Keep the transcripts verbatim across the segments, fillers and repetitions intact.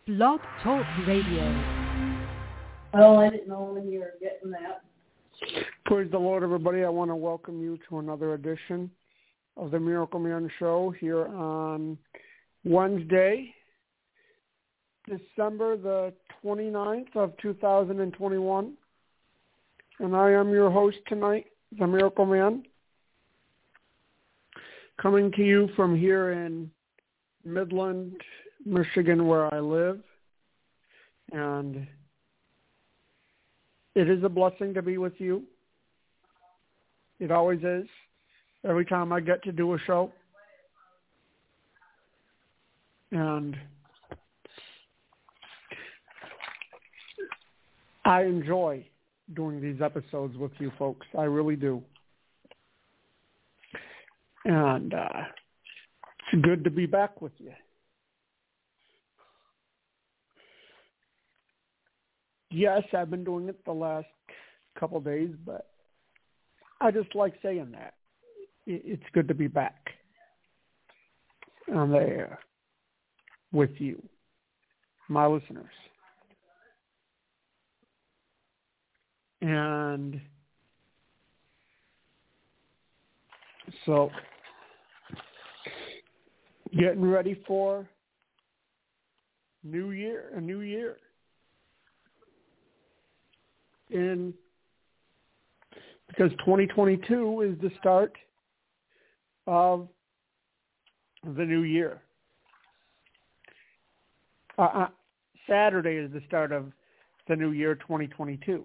Blog Talk Radio. Oh, I didn't know when you were getting that. Praise the Lord, everybody. I want to welcome you to another edition of the Miracle Man Show here on Wednesday, December the twenty-ninth of two thousand twenty-one. And I am your host tonight, the Miracle Man, coming to you from here in Midland, Michigan, where I live. And it is a blessing to be with you. It always is. Every time I get to do a show. And I enjoy doing these episodes with you folks. I really do. And uh, it's good to be back with you. Yes, I've been doing it the last couple of days, but I just like saying that. It's good to be back on the air with you, my listeners. And so, getting ready for New Year, a new year. And because twenty twenty-two is the start of the new year. Uh, uh, Saturday is the start of the new year, twenty twenty-two.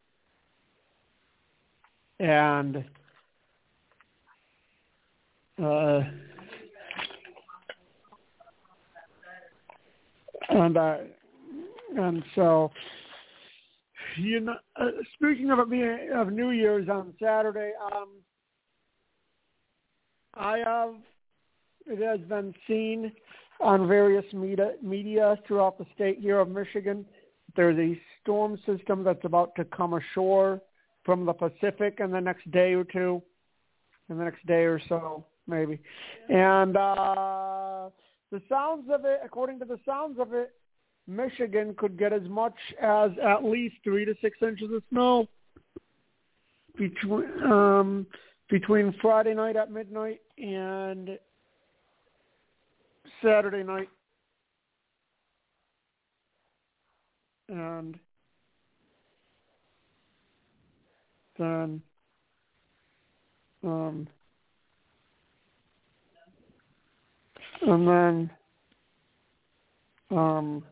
And uh, and uh, and so. You know, uh, speaking of it being of New Year's on Saturday, um, I have it has been seen on various media, media throughout the state here of Michigan. There's a storm system that's about to come ashore from the Pacific in the next day or two, in the next day or so, maybe. And uh, the sounds of it, according to the sounds of it, Michigan could get as much as at least three to six inches of snow between um, between Friday night at midnight and Saturday night. And then um, and then um,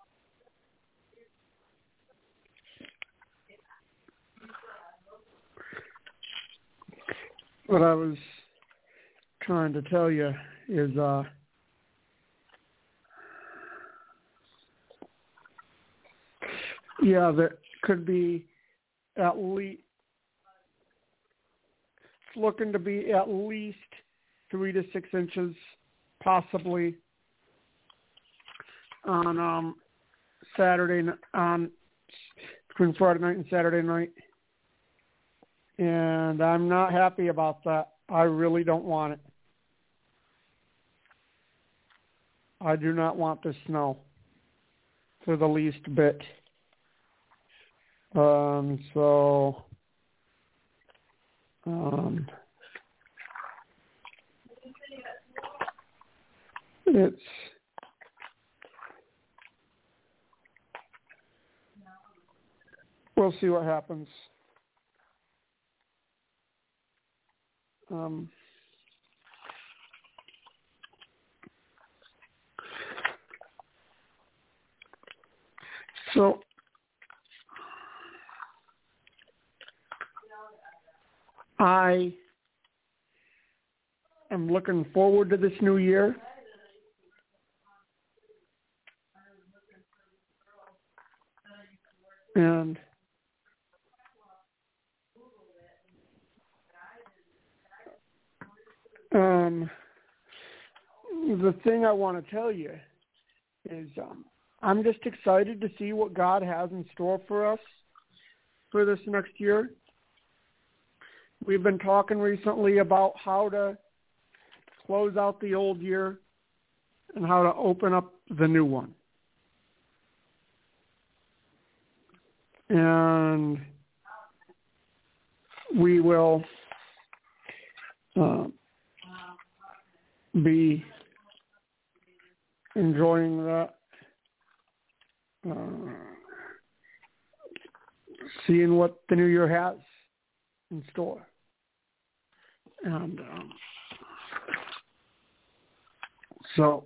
what I was trying to tell you is uh, yeah, there could be at least, it's looking to be at least three to six inches, possibly on um, Saturday, on between Friday night and Saturday night. And I'm not happy about that. I really don't want it. I do not want the snow for the least bit. Um, so, um, it's, we'll see what happens. Um, so, I am looking forward to this new year. And Um, the thing I want to tell you is um, I'm just excited to see what God has in store for us for this next year. We've been talking recently about how to close out the old year and how to open up the new one. and we will uh, be enjoying that, uh, seeing what the new year has in store. And um, so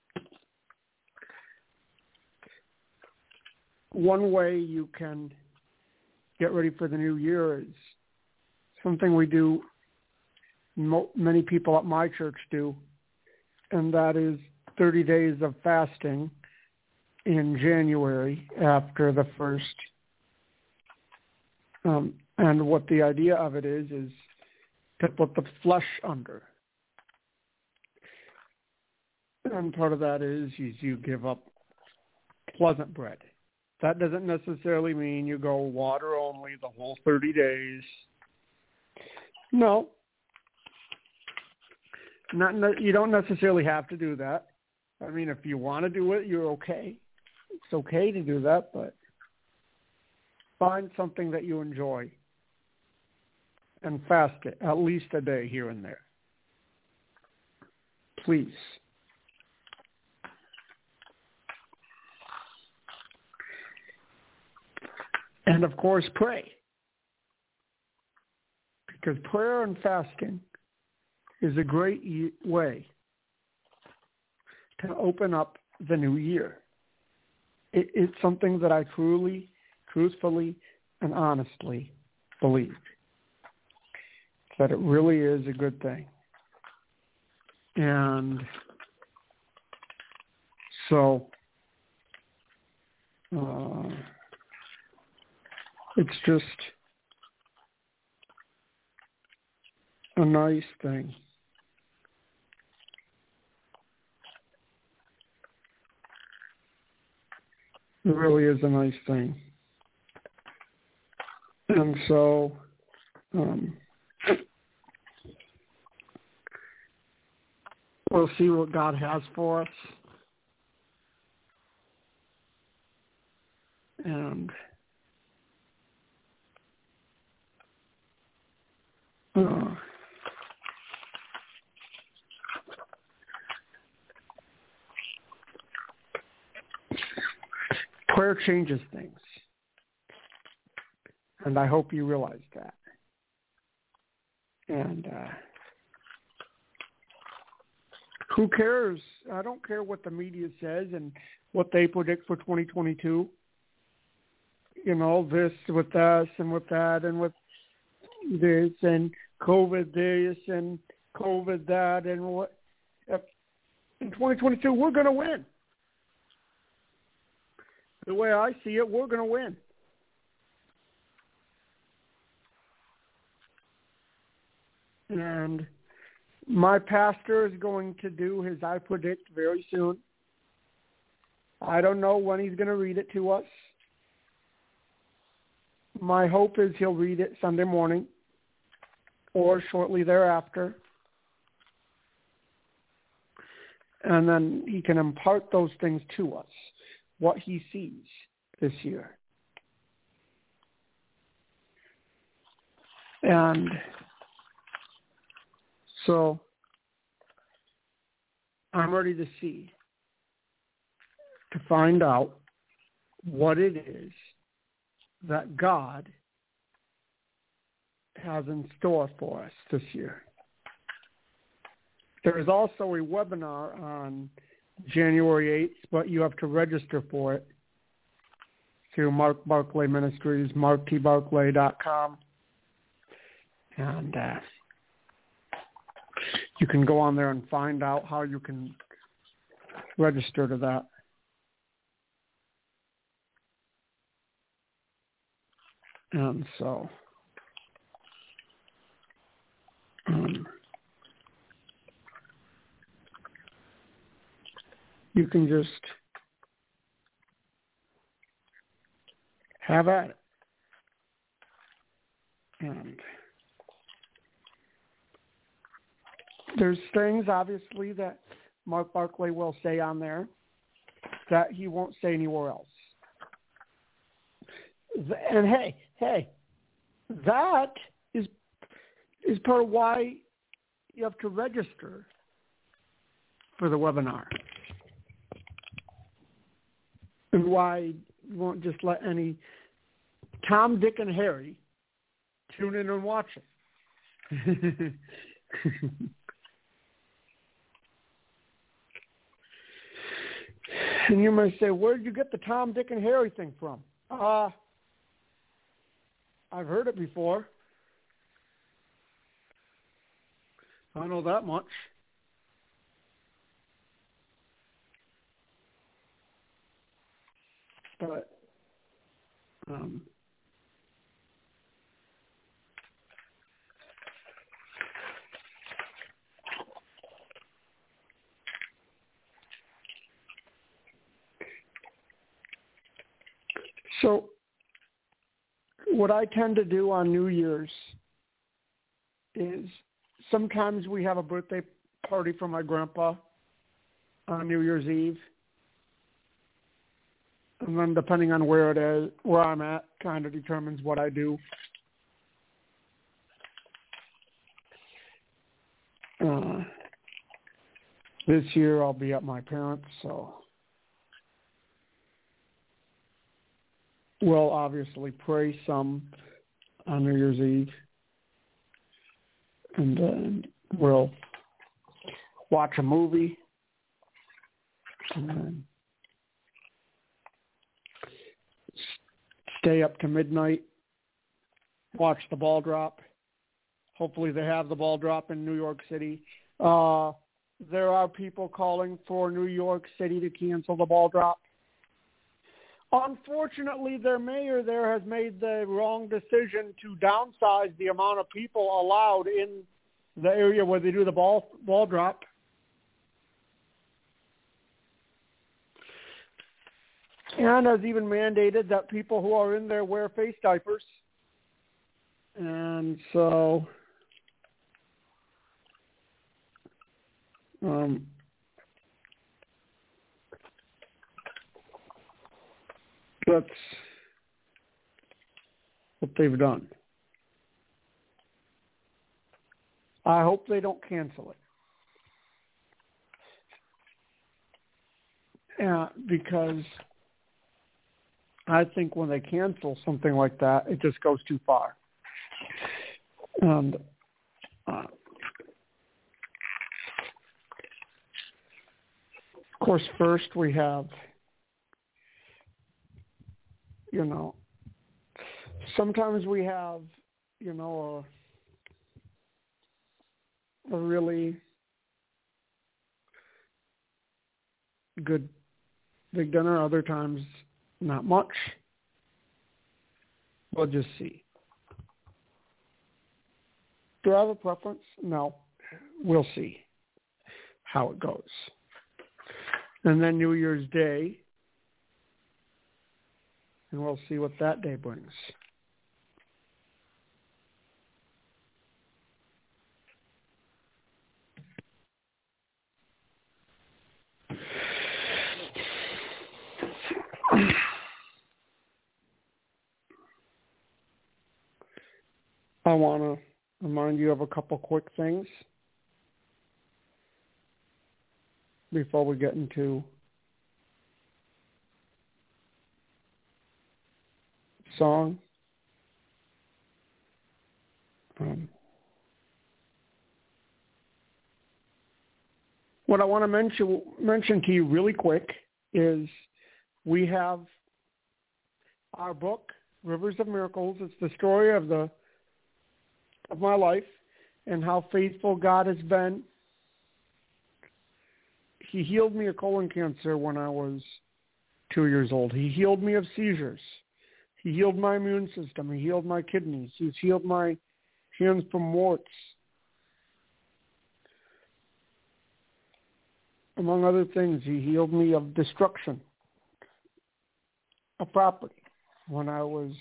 one way you can get ready for the new year is something we do, mo- many people at my church do, and that is thirty days of fasting in January after the first. Um, and what the idea of it is, is to put the flesh under. And part of that is, is you give up pleasant bread. That doesn't necessarily mean you go water only the whole thirty days. No. Not, you don't necessarily have to do that. I mean, if you want to do it, you're okay. It's okay to do that, but find something that you enjoy and fast it at least a day here and there. Please. And of course, pray. Because prayer and fasting is a great way to open up the new year. It, it's something that I truly, truthfully, and honestly believe. That it really is a good thing. And so uh, it's just a nice thing. It really is a nice thing. And so um, we'll see what God has for us. And uh, prayer changes things. And I hope you realize that. And uh, who cares? I don't care what the media says and what they predict for twenty twenty-two. You know, this with us and with that and with this and COVID this and COVID that and what. In twenty twenty-two, we're going to win. The way I see it, we're going to win. And my pastor is going to do his I Predict very soon. I don't know when he's going to read it to us. My hope is he'll read it Sunday morning or shortly thereafter. And then he can impart those things to us, what he sees this year. And so I'm ready to see, to find out what it is that God has in store for us this year. There is also a webinar on January eighth, but you have to register for it through Mark Barclay Ministries, mark t barclay dot com. And uh, you can go on there and find out how you can register to that. And so, um, you can just have at it. And there's things, obviously, that Mark Barclay will say on there that he won't say anywhere else. And hey, hey, that is is part of why you have to register for the webinar, and why you won't just let any Tom, Dick, and Harry tune in and watch it. And you might say, where did you get the Tom, Dick, and Harry thing from? Uh, I've heard it before. I know that much. But, um, so what I tend to do on New Year's is sometimes we have a birthday party for my grandpa on New Year's Eve. And then depending on where it is, where I'm at, kind of determines what I do. Uh, this year I'll be at my parents', so we'll obviously pray some on New Year's Eve. And then we'll watch a movie. And then stay up to midnight, watch the ball drop. Hopefully they have the ball drop in New York City. Uh, there are people calling for New York City to cancel the ball drop. Unfortunately, their mayor there has made the wrong decision to downsize the amount of people allowed in the area where they do the ball ball drop. And has even mandated that people who are in there wear face diapers. And so um, that's what they've done. I hope they don't cancel it. Uh, because I think when they cancel something like that, it just goes too far. And uh, of course, first we have, you know, sometimes we have, you know, a, a really good big dinner. Other times, not much. We'll just see. Do I have a preference? No. We'll see how it goes. And then New Year's Day, and we'll see what that day brings. I want to remind you of a couple quick things before we get into song. Um, what I want to mention mention to you really quick is we have our book, Rivers of Miracles. It's the story of the of my life and how faithful God has been. He healed me of colon cancer when I was two years old. He healed me of seizures. He healed my immune system. He healed my kidneys. He's healed my hands from warts. Among other things, he healed me of destruction of property when I was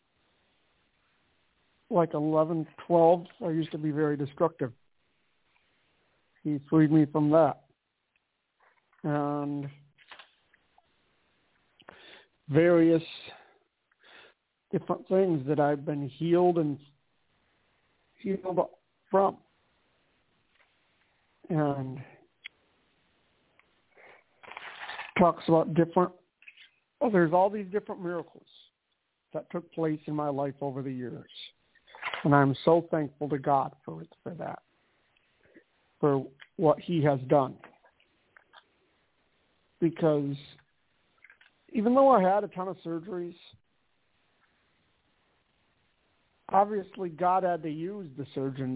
like eleven, twelve. I used to be very destructive. He freed me from that. And various different things that I've been healed and healed from. And talks about different, oh, there's all these different miracles that took place in my life over the years. And I'm so thankful to God for it, for that, for what he has done. Because even though I had a ton of surgeries, obviously God had to use the surgeons.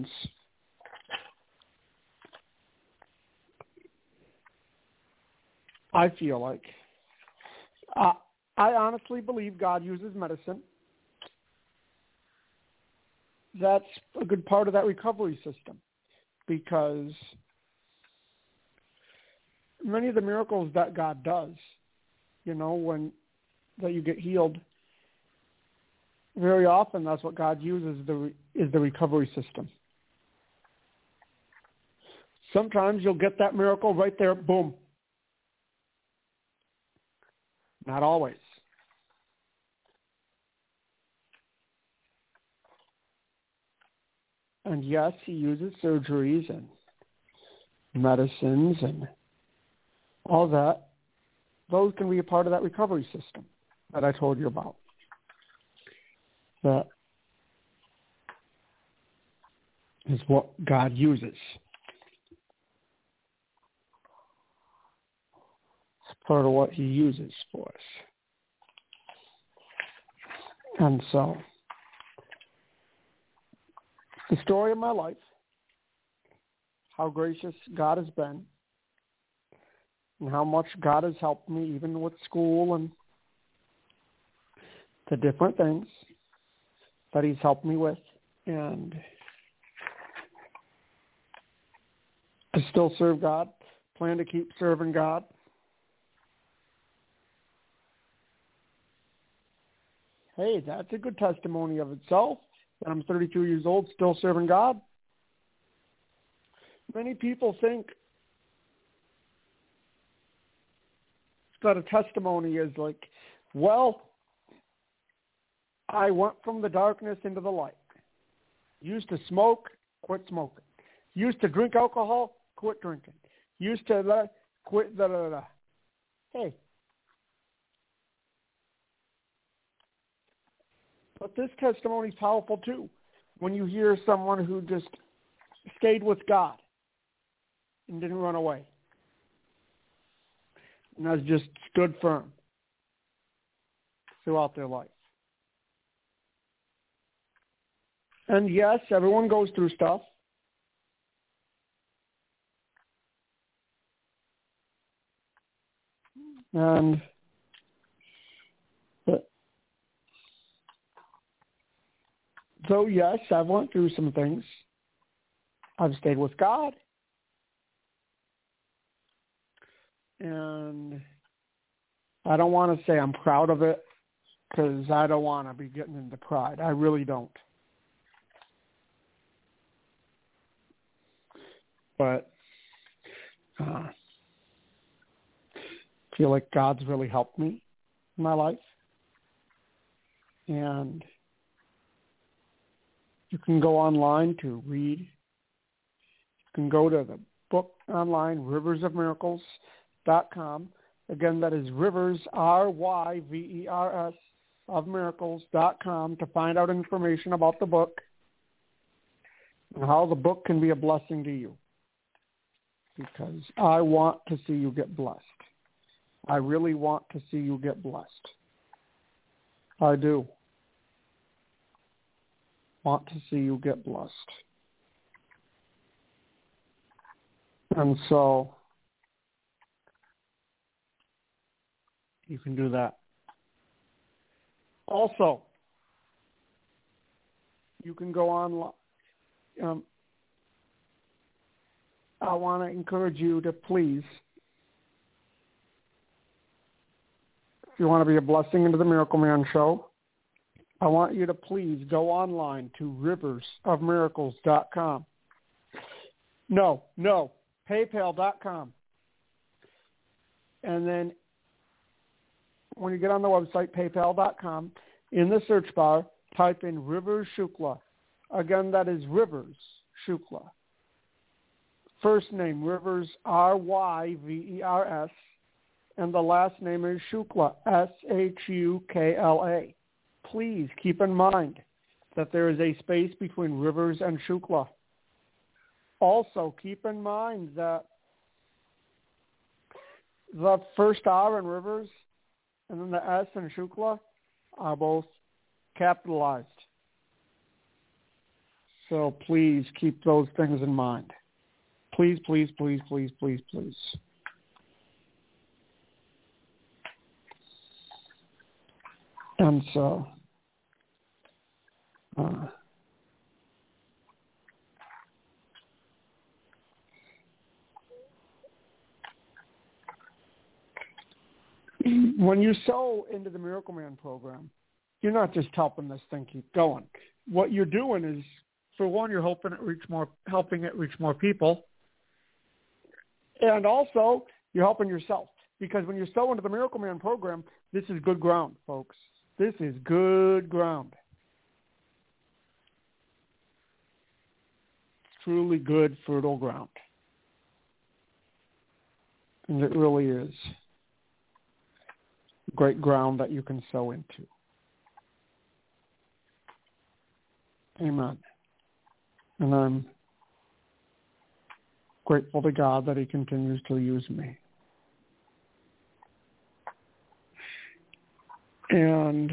I feel like. Uh, I honestly believe God uses medicine. That's a good part of that recovery system, because many of the miracles that God does, you know, when that you get healed, very often that's what God uses the is the recovery system. Sometimes you'll get that miracle right there, boom. Not always. And yes, he uses surgeries and medicines and all that. Those can be a part of that recovery system that I told you about. That is what God uses. It's part of what he uses for us. And so, the story of my life, how gracious God has been, and how much God has helped me, even with school and the different things that he's helped me with. And I still serve God, plan to keep serving God. Hey, that's a good testimony of itself. I'm thirty-two years old, still serving God. Many people think that a testimony is like, well, I went from the darkness into the light. Used to smoke, quit smoking. Used to drink alcohol, quit drinking. Used to uh, quit da da da. Hey. But this testimony is powerful too. When you hear someone who just stayed with God and didn't run away, and has just stood firm throughout their life. And yes, everyone goes through stuff. And but, so yes, I've went through some things. I've stayed with God. And I don't want to say I'm proud of it, because I don't want to be getting into pride. I really don't. But uh, I feel like God's really helped me in my life. And you can go online to read. You can go to the book online, rivers of miracles dot com. Again, that is Rivers, R Y V E R S, of miracles dot com, to find out information about the book and how the book can be a blessing to you. Because I want to see you get blessed. I really want to see you get blessed. I do want to see you get blessed. And so you can do that. Also, you can go online. Um, I want to encourage you to please, if you want to be a blessing into the Miracle Man Show, I want you to please go online to rivers of miracles dot com. No, no, paypal dot com. And then when you get on the website, paypal dot com, In the search bar, type in Rivers Shukla. Again, that is Rivers Shukla. First name, Rivers, R Y V E R S, and the last name is Shukla, S H U K L A. Please keep in mind that there is a space between Rivers and Shukla. Also, keep in mind that the first R in Rivers and then the S in Shukla are both capitalized. So please keep those things in mind. Please, please, please, please, please, please. And so, uh, when you sow into the Miracle Man program, you're not just helping this thing keep going. What you're doing is, for one, you're helping it reach more, helping it reach more people, and also you're helping yourself. Because when you sow into the Miracle Man program, this is good ground, folks. This is good ground. Truly good, fertile ground. And it really is great ground that you can sow into. Amen. And I'm grateful to God that he continues to use me. And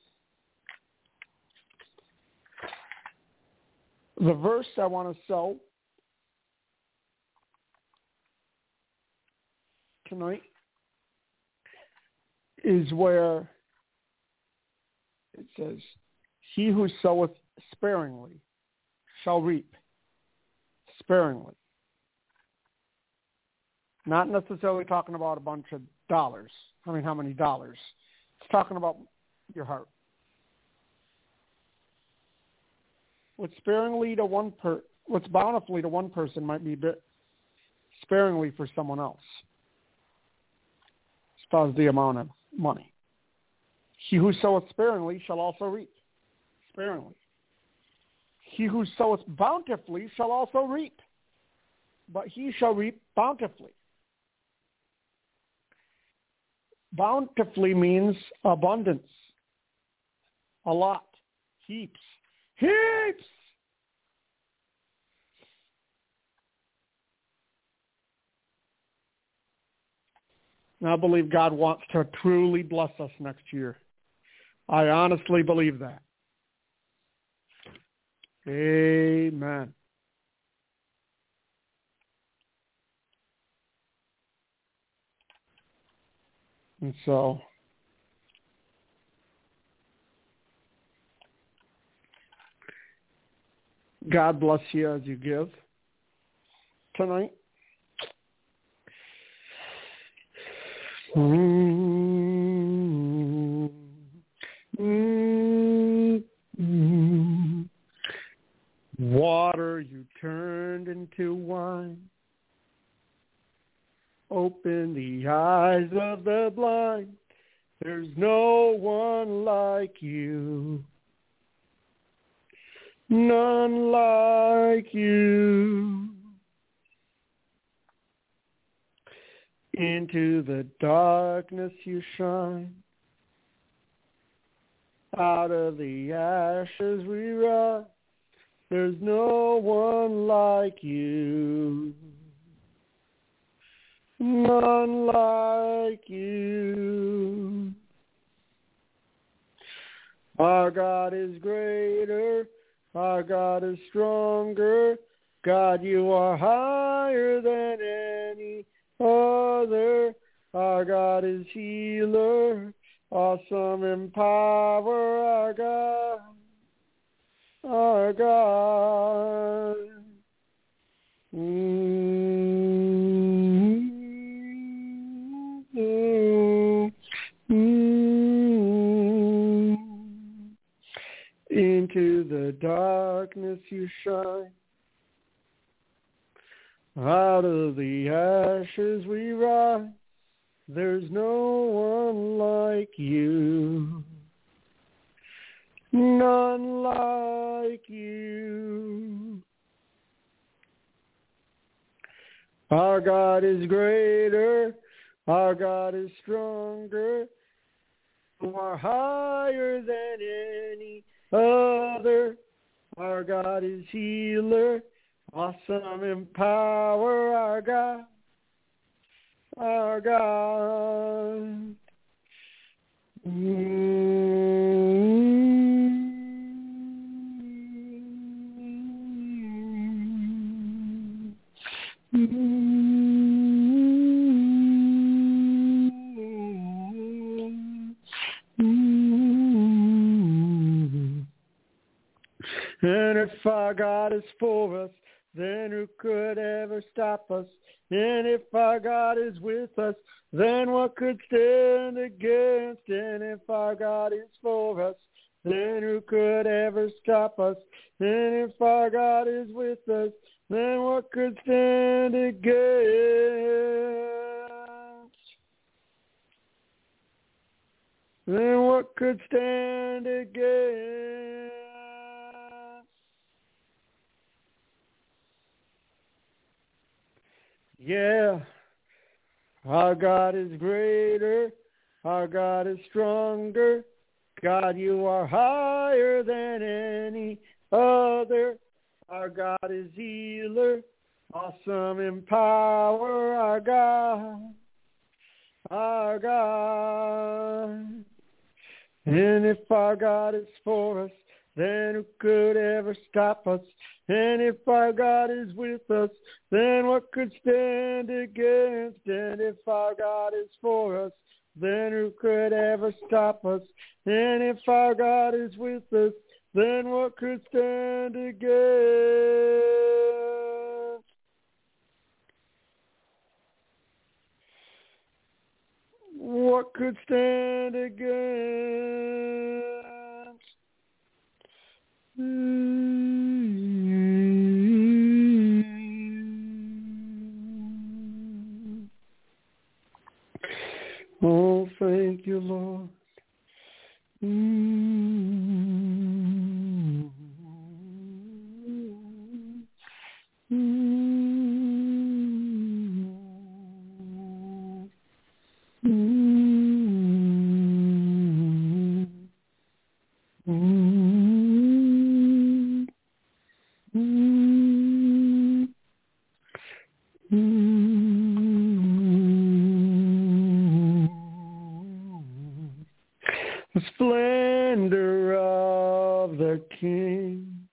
the verse I want to sow tonight is where it says, he who soweth sparingly shall reap sparingly. Not necessarily talking about a bunch of dollars. I mean, how many dollars? It's talking about your heart. What's sparingly to one per, what's bountifully to one person might be a bit sparingly for someone else, as far as the amount of money. He who soweth sparingly shall also reap sparingly. He who soweth bountifully shall also reap, but he shall reap bountifully. Bountifully means abundance, a lot, heaps, heaps. And I believe God wants to truly bless us next year. I honestly believe that. Amen. And so, God bless you as you give tonight. Mm-hmm. Mm-hmm. Water you turned into wine. Open the eyes of the blind. There's no one like you. None like you. Into the darkness you shine. Out of the ashes we rise. There's no one like you. None like you. Our God is greater. Our God is stronger. God, you are higher than any other. Our God is healer. Awesome in power. Our God. Our God. Mm-hmm. Mm-hmm. Into the darkness you shine. Out of the ashes we rise. There's no one like you. like you. Our God is greater, our God is stronger, you are higher than any other. Our God is healer, awesome in power, our God, our God. And if our God is for us, then who could ever stop us? And if our God is with us, then what could stand against? And if our God is for us, then who could ever stop us? And if our God is with us, then what could stand against? Then what could stand against? Yeah, our God is greater, our God is stronger. God, you are higher than any other. Our God is healer, awesome in power, our God, our God. And if our God is for us, then who could ever stop us? And if our God is with us, then what could stand against? And if our God is for us, then who could ever stop us? And if our God is with us, then what could stand against? What could stand against? Oh, thank you, Lord. Mm-hmm. The splendor of the King,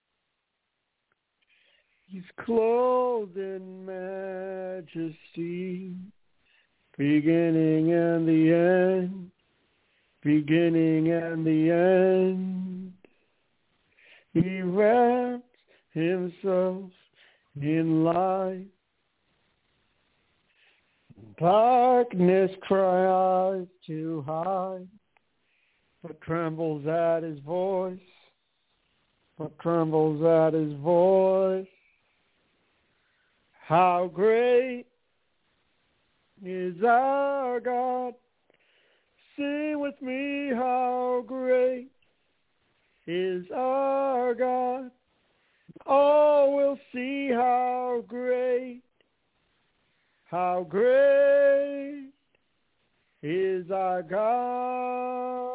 he's clothed in majesty, beginning and the end, beginning and the end. He wraps himself in light, darkness cries to hide, but trembles at his voice, but trembles at his voice. How great is our God? Sing with me, how great is our God? All will see how great, how great is our God.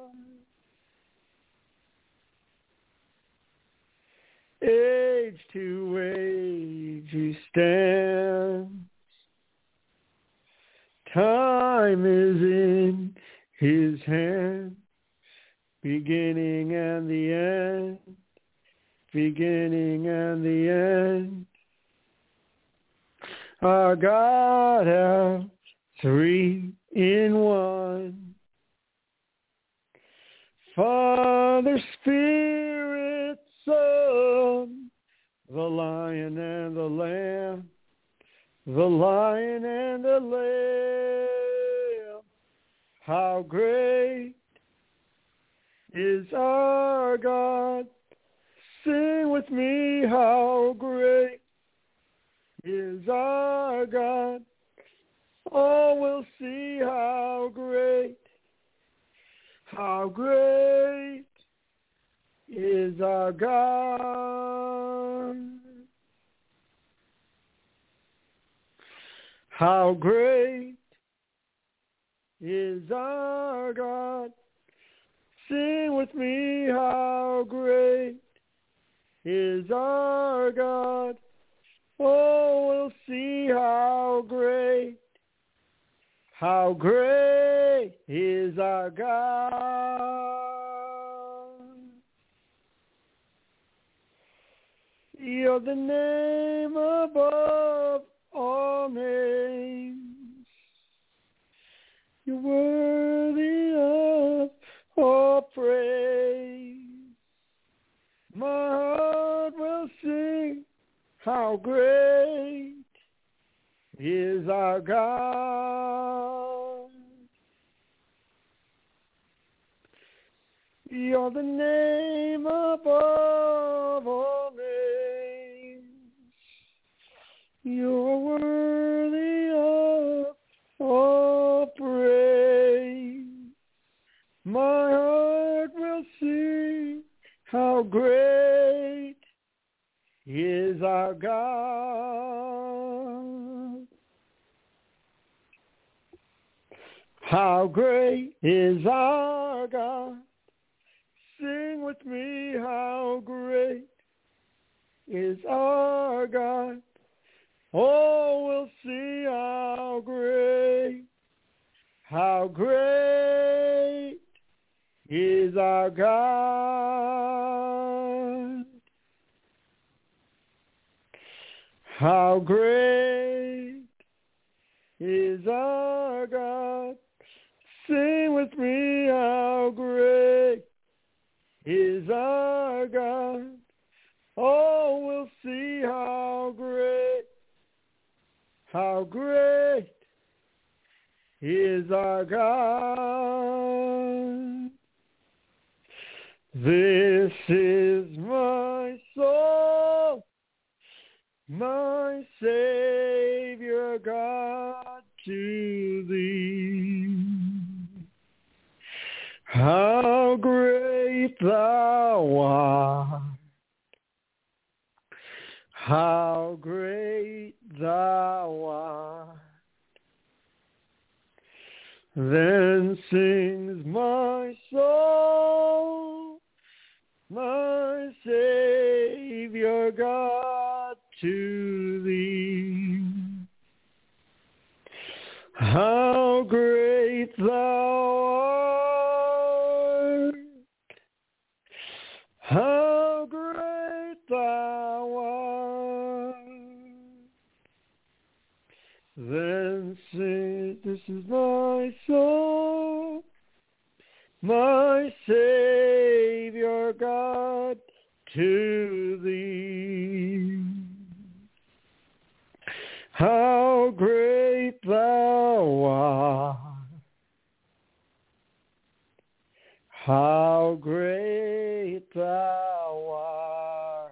Age to age he stands. Time is in his hand. Beginning and the end. Beginning and the end. Our God has three in one. Father, Spirit, Son, the Lion and the Lamb, the Lion and the Lamb. How great is our God? Sing with me, how great is our God? All will see how great, how great is our God. How great is our God. Sing with me, how great is our God. Oh, we'll see how great, how great is our God. You're the name above all names. You're worthy of all praise. My heart will sing, how great is our God. You're the name above all names. You're worthy of all praise. My heart will sing, how great is our God. How great is our God. Sing with me, how great is our God. Oh, we'll see how great, how great is our God. How great is our God. Sing with me, how great is our God. Oh, we'll see how great, how great is our God. This is my soul, my Savior God, to thee. How great thou art, how great thou art. Then sings my soul, my Savior God, to thee. How great thou art, how great thou art. Then sing, this is my soul, my Savior God, to thee. How great thou art, how great thou art.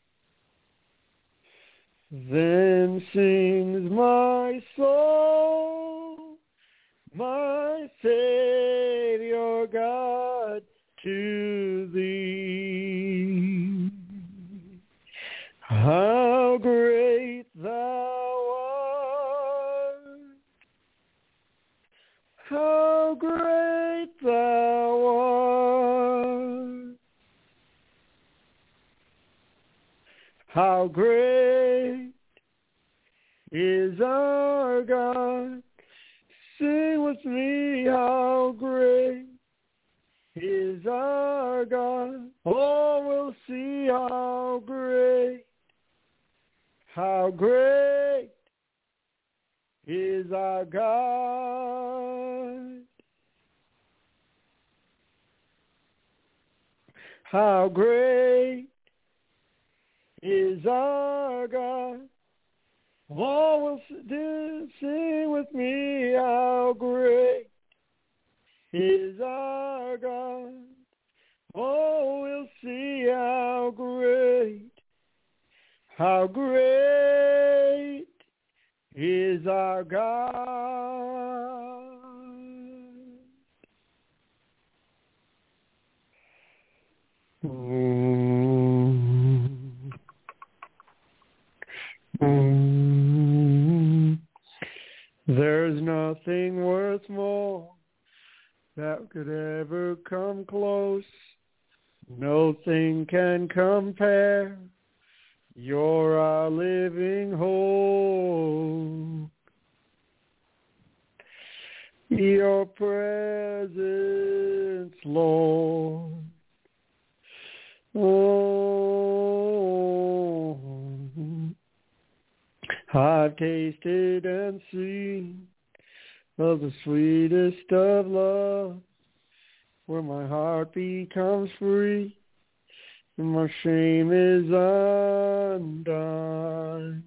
Then sings my soul, my Savior God, to thee. How great thou art, how great thou art. How great is our God. Sing with me, how great is our God. Oh, we'll see how great, how great is our God. How great is our God. Oh, will do, sing with me, how great is our God. Oh, we'll see how great, how great is our God. that could ever come close. No thing can compare. You're our living hope. Your presence, Lord. Oh, I've tasted and seen of the sweetest of love, where my heart becomes free and my shame is undone.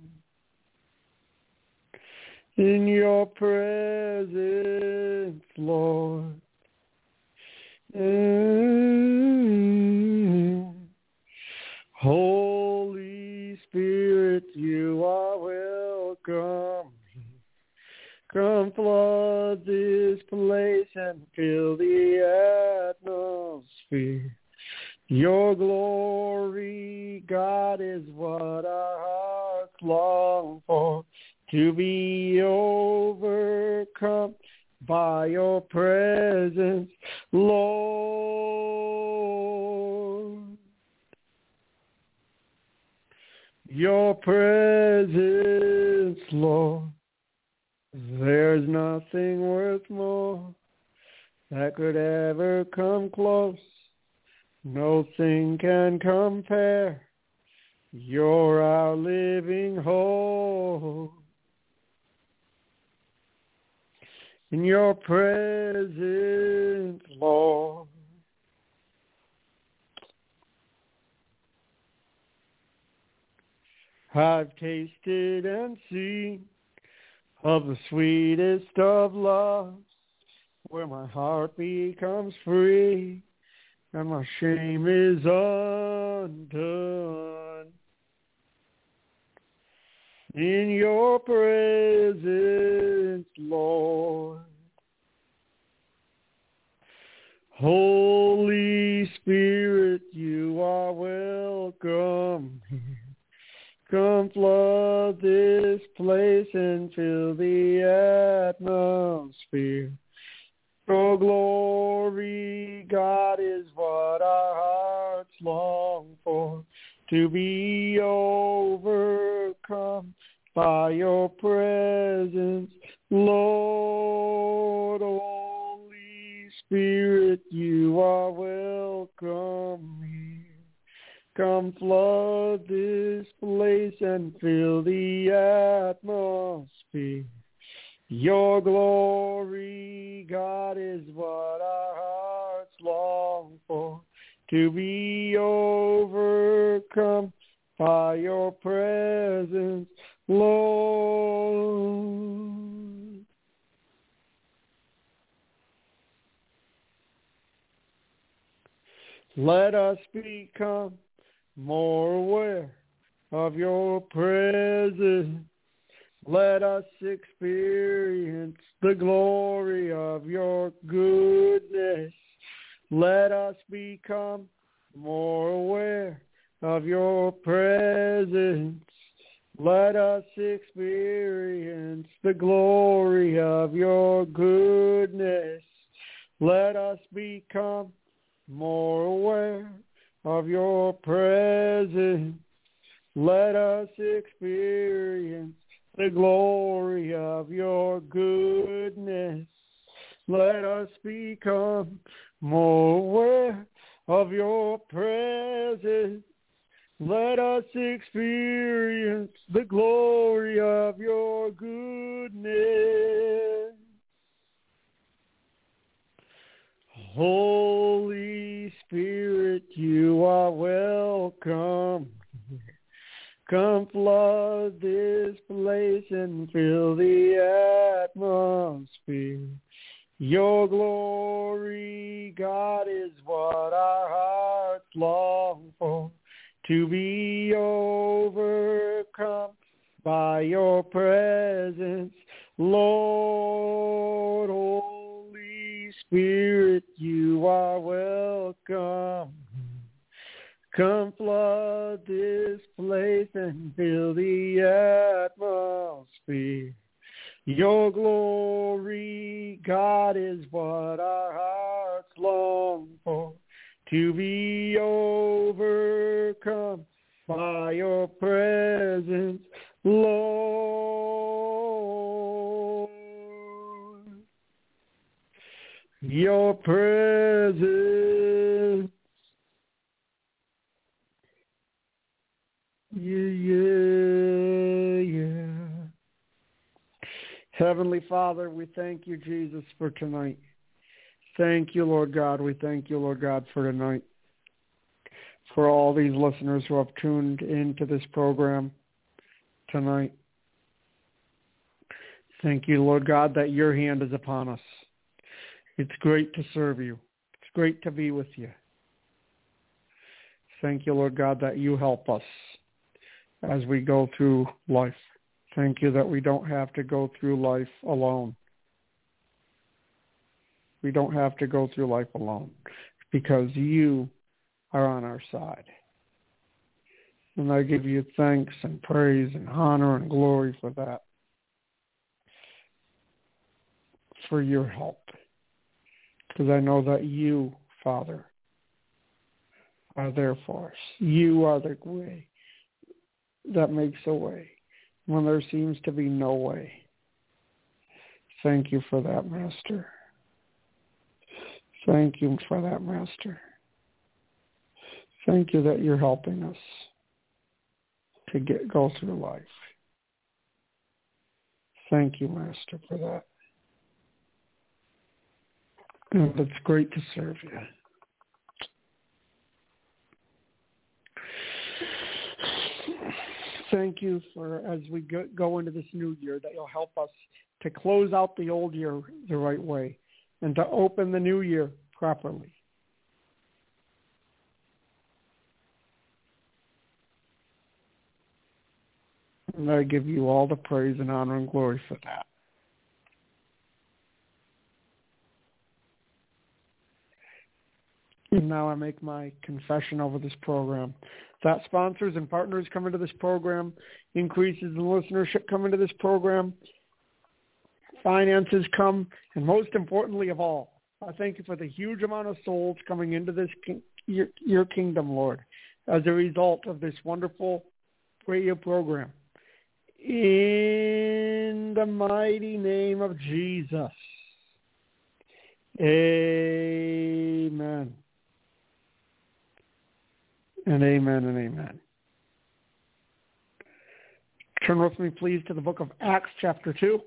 In your presence, Lord. Mm. Holy Spirit, you are welcome. Come flood this place and fill the atmosphere. Your glory, God, is what our hearts long for, to be overcome by your presence, Lord. Your presence, Lord. There's nothing worth more that could ever come close. No thing can compare. You're our living hope. In your presence, Lord. I've tasted and seen of the sweetest of loves, where my heart becomes free and my shame is undone. In your presence, Lord. Holy Spirit, you are welcome here. Come flood this place and fill the atmosphere. Your glory, God, is what our hearts long for, to be overcome by your presence, Lord. Holy Spirit, you are welcome here. Come flood this place and fill the atmosphere. Your glory, God, is what our hearts long for, to be overcome by your presence, Lord. Let us become more aware of your presence. Let us experience the glory of your goodness. Let us become more aware of your presence. Let us experience the glory of your goodness. Let us become more aware of your presence. Let us experience the glory of your goodness. Let us become more aware of your presence. Let us experience the glory of your goodness. Holy Spirit, you are welcome. Come flood this place and fill the atmosphere. Your glory, God, is what our hearts long for, to be overcome by your presence, Lord. Holy Spirit, you are welcome. Come flood this place and fill the atmosphere. Your glory, God, is what our hearts to be overcome by your presence, Lord. Your presence. Yeah, yeah, yeah. Heavenly Father, we thank you, Jesus, for tonight. Thank you, Lord God. We thank you, Lord God, for tonight. For all these listeners who have tuned into this program tonight. Thank you, Lord God, that your hand is upon us. It's great to serve you. It's great to be with you. Thank you, Lord God, that you help us as we go through life. Thank you that we don't have to go through life alone. We don't have to go through life alone because you are on our side. And I give you thanks and praise and honor and glory for that, for your help. Because I know that you, Father, are there for us. You are the way that makes a way when there seems to be no way. Thank you for that, Master. Thank you for that, Master. Thank you that you're helping us to get go through life. Thank you, Master, for that. And it's great to serve you. Thank you for, as we go, go into this new year, that you'll help us to close out the old year the right way and to open the new year properly. And I give you all the praise and honor and glory for that. And now I make my confession over this program. That sponsors and partners come into this program, increases in listenership come into this program, finances come, and most importantly of all, I thank you for the huge amount of souls coming into this your, your kingdom, Lord, as a result of this wonderful radio program. In the mighty name of Jesus. Amen. And amen and amen. Turn with me, please, to the book of Acts chapter two.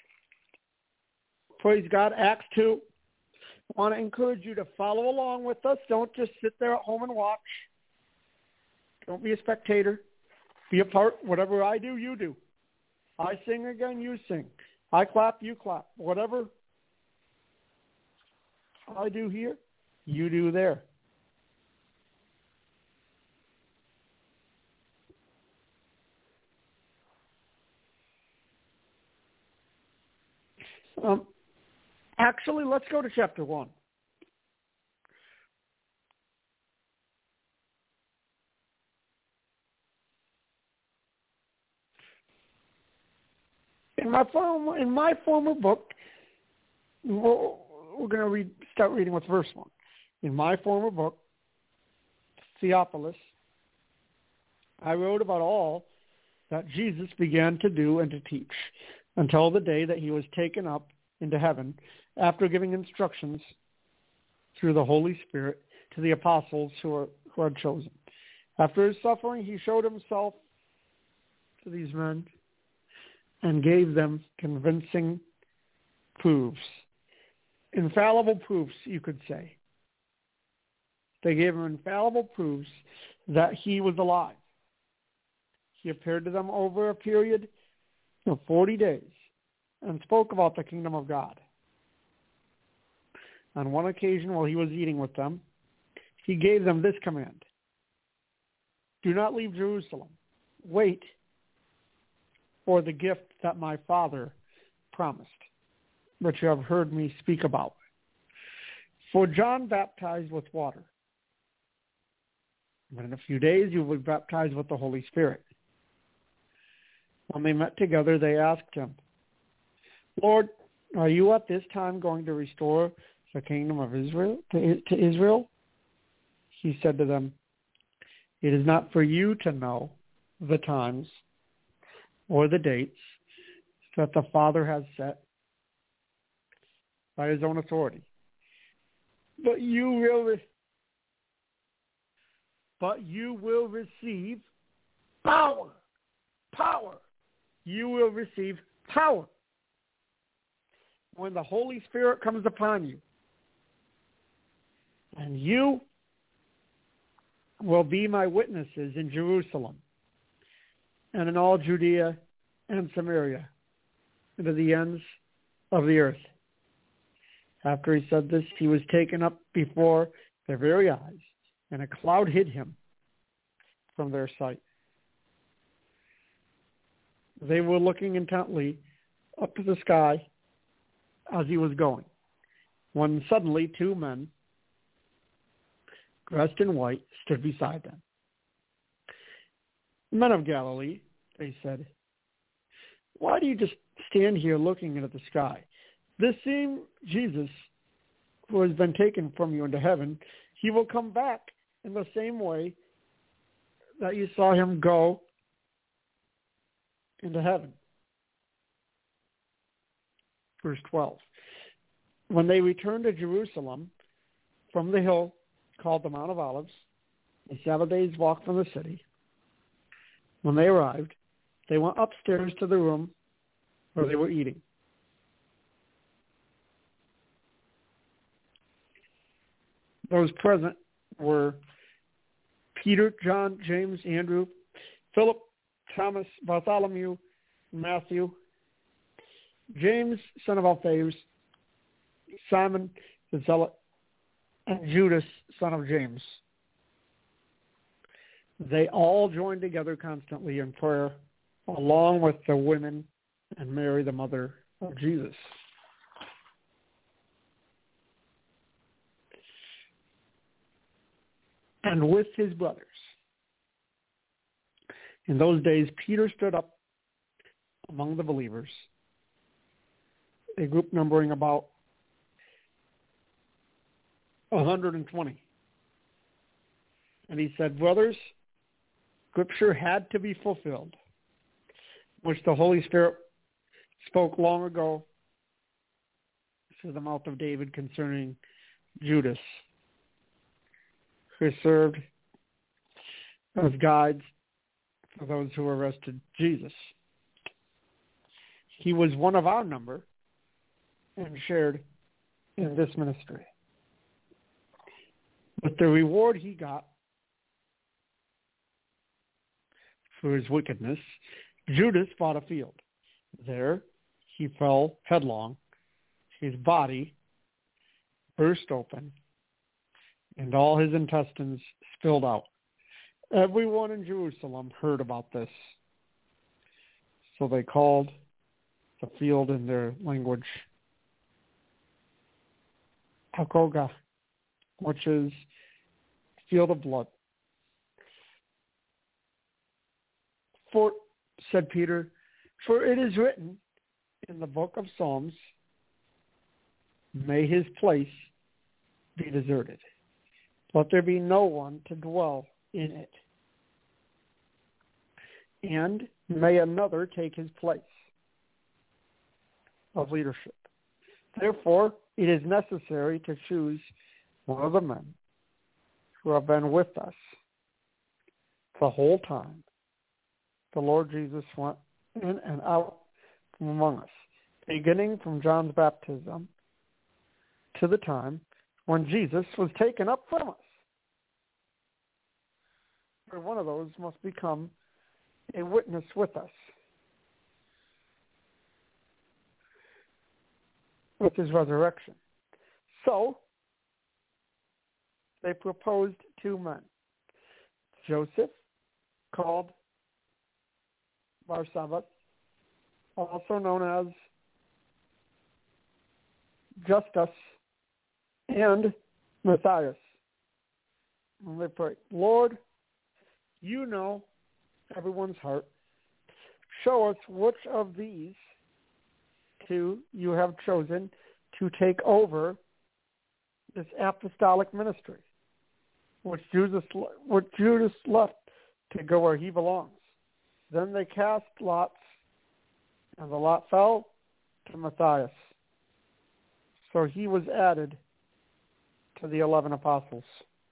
Praise God, Acts two. I want to encourage you to follow along with us. Don't just sit there at home and watch. Don't be a spectator. Be a part. Whatever I do, you do. I sing again, you sing. I clap, you clap. Whatever I do here, you do there. Um, actually, let's go to chapter one. In my former, in my former book, we're, we're going to read, start reading with verse one. In my former book, Theophilus, I wrote about all that Jesus began to do and to teach until the day that he was taken up into heaven after giving instructions through the Holy Spirit to the apostles who, are, who had chosen. After his suffering, he showed himself to these men and gave them convincing proofs, infallible proofs, you could say. They gave him infallible proofs that he was alive. He appeared to them over a period of forty days and spoke about the kingdom of God. On one occasion, while he was eating with them, he gave them this command: do not leave Jerusalem. Wait for the gift that my Father promised, which you have heard me speak about. For John baptized with water, but in a few days you will be baptized with the Holy Spirit. When they met together, they asked him, Lord, are you at this time going to restore the kingdom of Israel to, to Israel? he said to them, "It is not for you to know the times or the dates that the Father has set by his own authority. But you will, re- but you will receive power. Power. You will receive power when the Holy Spirit comes upon you. And you will be my witnesses in Jerusalem and in all Judea and Samaria and to the ends of the earth." After he said this, he was taken up before their very eyes, and a cloud hid him from their sight. They were looking intently up to the sky as he was going, when suddenly two men dressed in white stood beside them. "Men of Galilee," they said, "why do you just stand here looking into the sky? This same Jesus who has been taken from you into heaven, he will come back in the same way that you saw him go into heaven." Verse twelve. When they returned to Jerusalem from the hill called the Mount of Olives, a seven days' walk from the city, when they arrived, they went upstairs to the room where they were eating. Those present were Peter, John, James, Andrew, Philip, Thomas, Bartholomew, Matthew, James, son of Alphaeus, Simon the Zealot, and Judas, son of James. They all joined together constantly in prayer, along with the women and Mary, the mother of Jesus. And with his brothers. In those days, Peter stood up among the believers, a group numbering about one hundred twenty. And he said, "Brothers, Scripture had to be fulfilled, which the Holy Spirit spoke long ago through the mouth of David concerning Judas, who served as guides for those who arrested Jesus. He was one of our number and shared in this ministry. But the reward he got for his wickedness, Judas fought a field. There he fell headlong. His body burst open, and all his intestines spilled out. Everyone in Jerusalem heard about this. So they called the field in their language Hakoga, which is field of blood. For, said Peter, for it is written in the book of Psalms, may his place be deserted. Let there be no one to dwell in it. And may another take his place of leadership. Therefore, it is necessary to choose one of the men who have been with us the whole time the Lord Jesus went in and out from among us, beginning from John's baptism to the time when Jesus was taken up from us. For one of those must become a witness with us, with his resurrection. So, they proposed two men, Joseph, called Barsabbas, also known as Justus, and Matthias. And they prayed, Lord, you know everyone's heart. Show us which of these two you have chosen to take over this apostolic ministry. which Judas, which Judas left to go where he belongs. Then they cast lots, and the lot fell to Matthias. So he was added to the eleven apostles.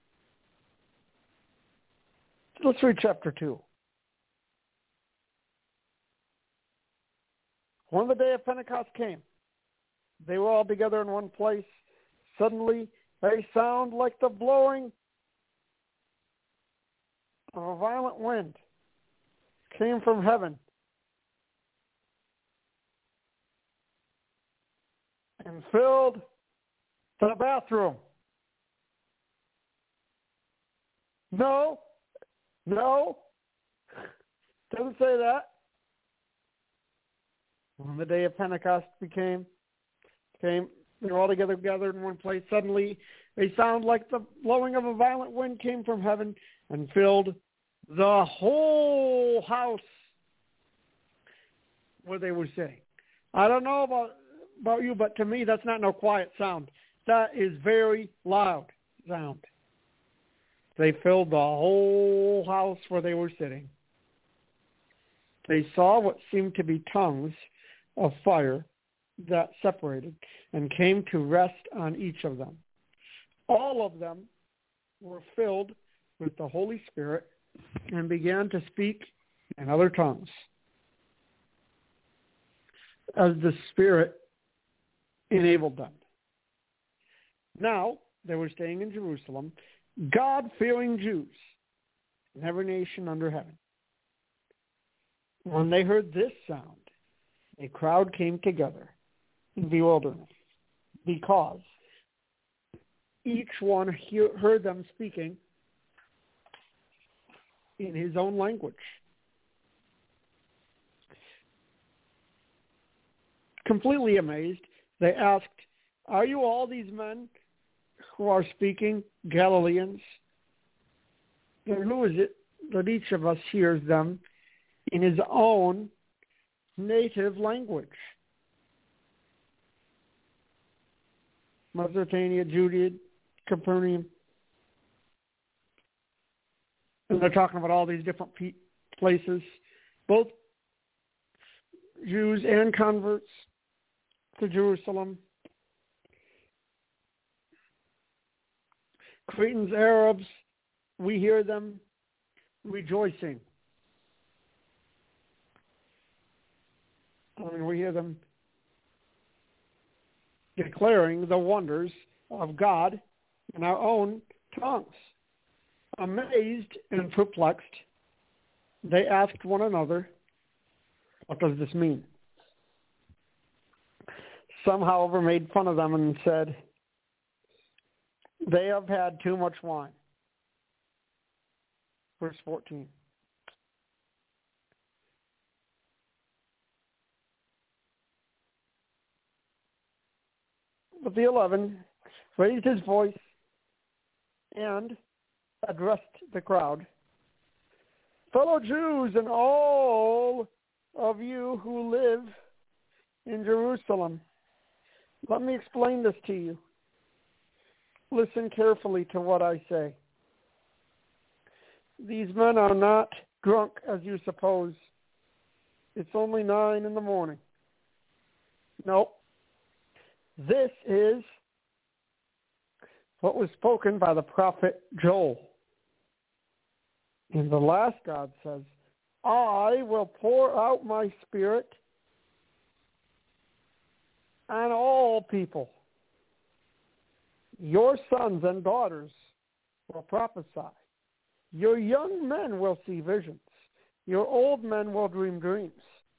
Let's read chapter two. When the day of Pentecost came, they were all together in one place. Suddenly, a sound like the blowing of a violent wind came from heaven and filled the bathroom. No, no, doesn't say that. When the day of Pentecost became, came, they were all together gathered in one place. Suddenly, a sound like the blowing of a violent wind came from heaven and filled the whole house where they were sitting. I don't know about, about you, but to me, that's not no quiet sound. That is very loud sound. They filled the whole house where they were sitting. They saw what seemed to be tongues of fire that separated and came to rest on each of them. All of them were filled with the Holy Spirit and began to speak in other tongues as the Spirit enabled them. Now they were staying in Jerusalem, God-fearing Jews in every nation under heaven. When they heard this sound, a crowd came together in bewilderment because each one he- heard them speaking in his own language. Completely amazed, they asked, "Are you all these men who are speaking Galileans? Then who is it that each of us hears them in his own native language?" Mesopotamia, Judea, Capernaum. And they're talking about all these different pe- places, both Jews and converts to Jerusalem. Cretans, Arabs, we hear them rejoicing. I mean, we hear them declaring the wonders of God in our own tongues. Amazed and perplexed, they asked one another, "What does this mean?" Some, however, made fun of them and said, "They have had too much wine." Verse fourteen. But the eleven raised his voice and addressed the crowd. "Fellow Jews and all of you who live in Jerusalem, let me explain this to you. Listen carefully to what I say. These men are not drunk as you suppose. It's only nine in the morning. No. This is what was spoken by the prophet Joel. In the last, God says, I will pour out my spirit on all people. Your sons and daughters will prophesy. Your young men will see visions. Your old men will dream dreams.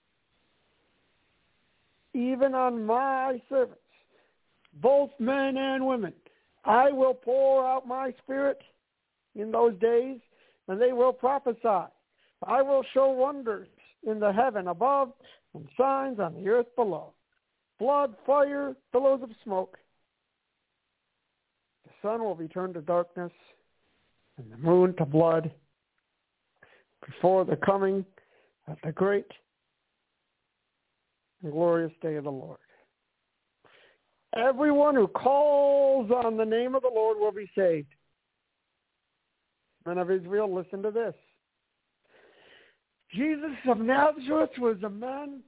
Even on my servants, both men and women, I will pour out my spirit in those days, and they will prophesy. I will show wonders in the heaven above and signs on the earth below. Blood, fire, billows of smoke. The sun will be turned to darkness and the moon to blood before the coming of the great and glorious day of the Lord. Everyone who calls on the name of the Lord will be saved. Men of Israel, listen to this. Jesus of Nazareth was a man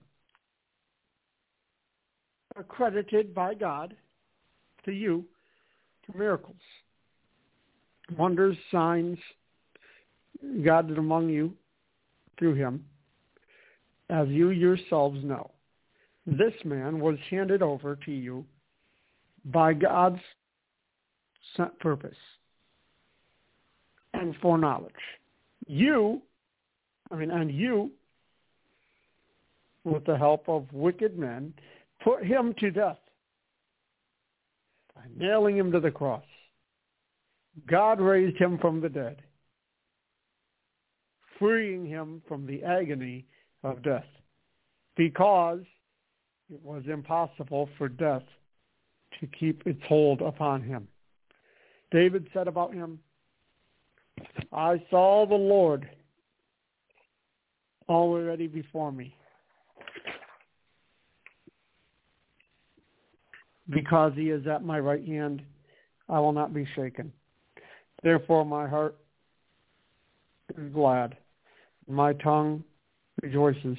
accredited by God to you to miracles, wonders, signs God did among you through him, as you yourselves know. This man was handed over to you by God's sent purpose and foreknowledge. You, I mean, and you, with the help of wicked men, put him to death by nailing him to the cross. God raised him from the dead, freeing him from the agony of death, because it was impossible for death to keep its hold upon him. David said about him, I saw the Lord already before me, because he is at my right hand, I will not be shaken. Therefore my heart is glad, my tongue rejoices.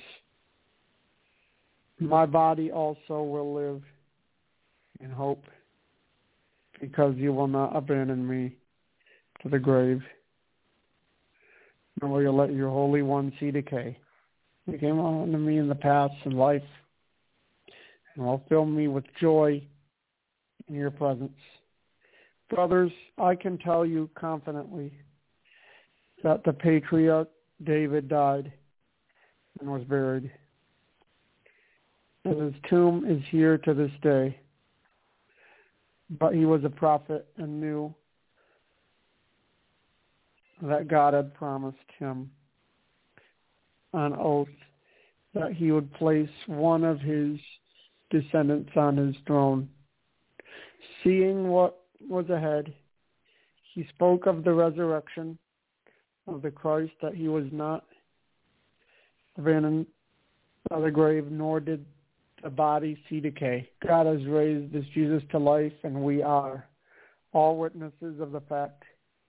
My body also will live in hope, because you will not abandon me to the grave, nor will you let your Holy One see decay. You came on to me in the past in life, and will fill me with joy in your presence. Brothers, I can tell you confidently that the patriarch David died and was buried, and his tomb is here to this day. But he was a prophet and knew that God had promised him on oath that he would place one of his descendants on his throne. Seeing what was ahead, he spoke of the resurrection of the Christ, that he was not abandoned by the grave, nor did the body see decay. God has raised this Jesus to life, and we are all witnesses of the fact.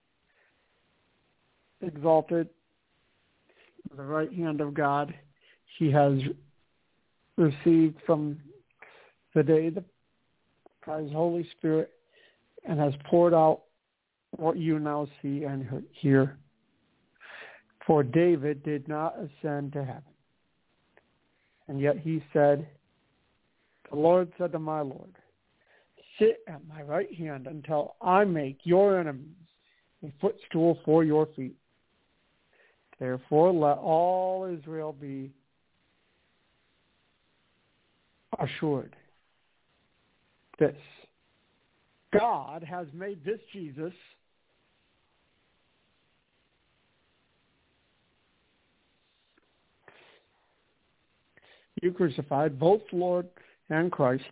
Exalted at the right hand of God, he has received from the day the, by his Holy Spirit, and has poured out what you now see and hear. For David did not ascend to heaven, and yet he said, the Lord said to my Lord, sit at my right hand until I make your enemies a footstool for your feet. Therefore, let all Israel be assured this: God has made this Jesus you crucified, both Lord and Christ.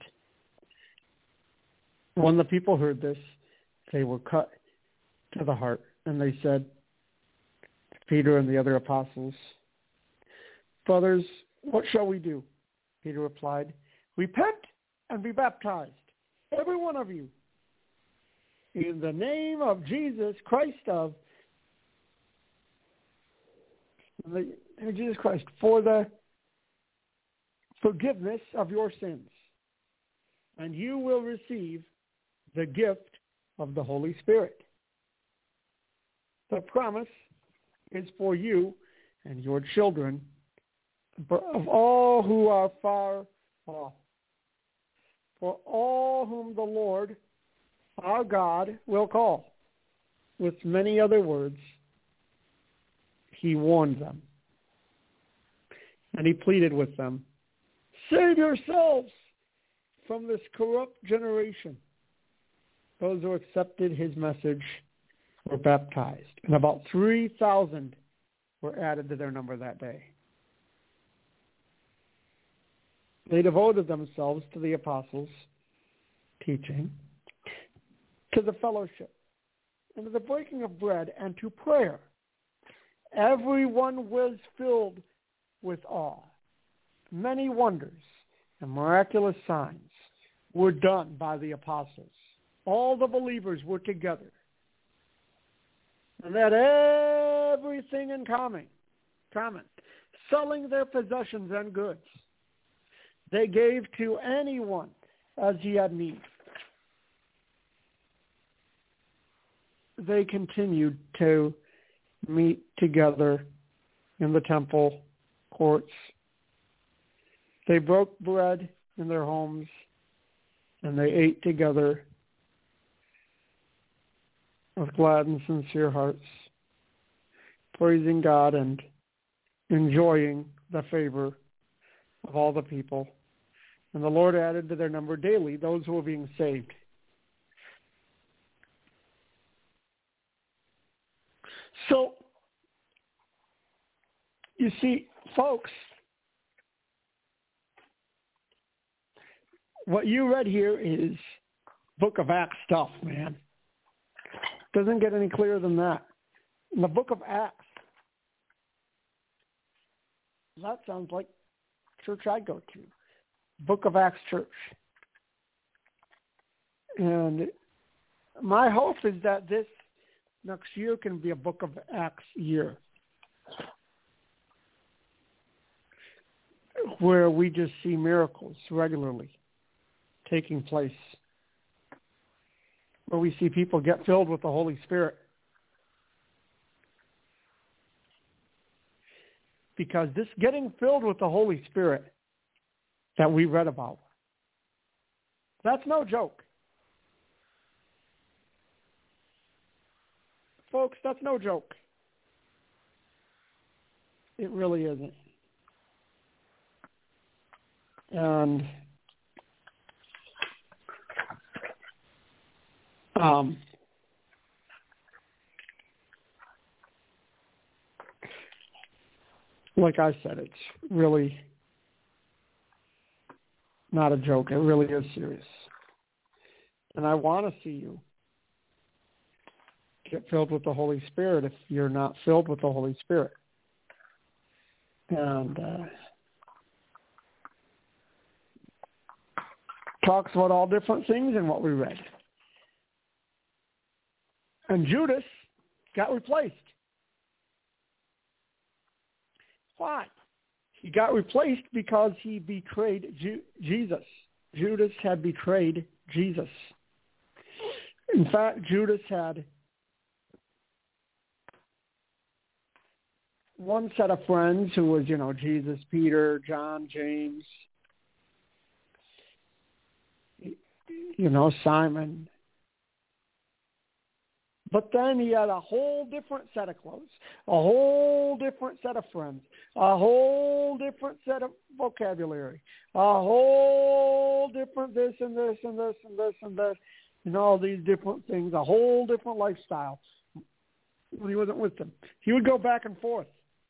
When the people heard this, they were cut to the heart, and they said to Peter and the other apostles, brothers, what shall we do? Peter replied, repent and be baptized, every one of you, in the name of Jesus Christ of the, Jesus Christ, for the forgiveness of your sins, and you will receive the gift of the Holy Spirit. The promise is for you and your children, of all who are far off, for all whom the Lord our God will call. With many other words, he warned them, and he pleaded with them, save yourselves from this corrupt generation. Those who accepted his message were baptized, and about three thousand were added to their number that day. They devoted themselves to the apostles' teaching, to the fellowship, and to the breaking of bread, and to prayer. Everyone was filled with awe. Many wonders and miraculous signs were done by the apostles. All the believers were together and they had everything in common, common, selling their possessions and goods. They gave to anyone as he had need. They continued to meet together in the temple courts. They broke bread in their homes, and they ate together with glad and sincere hearts, praising God and enjoying the favor of all the people. And the Lord added to their number daily those who were being saved. So, you see, folks, what you read here is Book of Acts stuff, man. Doesn't get any clearer than that. In the Book of Acts, that sounds like church I'd go to. Book of Acts Church. And my hope is that this next year can be a Book of Acts year, where we just see miracles regularly taking place, where we see people get filled with the Holy Spirit. Because this getting filled with the Holy Spirit that we read about, that's no joke. Folks, that's no joke. It really isn't. And um, like I said, it's really not a joke. It really is serious. And I want to see you get filled with the Holy Spirit if you're not filled with the Holy Spirit. And uh, talks about all different things in what we read. And Judas got replaced. Why? He got replaced because he betrayed Ju- Jesus. Judas had betrayed Jesus. In fact, Judas had one set of friends who was, you know, Jesus, Peter, John, James, you know, Simon. But then he had a whole different set of clothes, a whole different set of friends, a whole different set of vocabulary, a whole different this and this and this and this and this, and all these different things, a whole different lifestyle when he wasn't with them. He would go back and forth.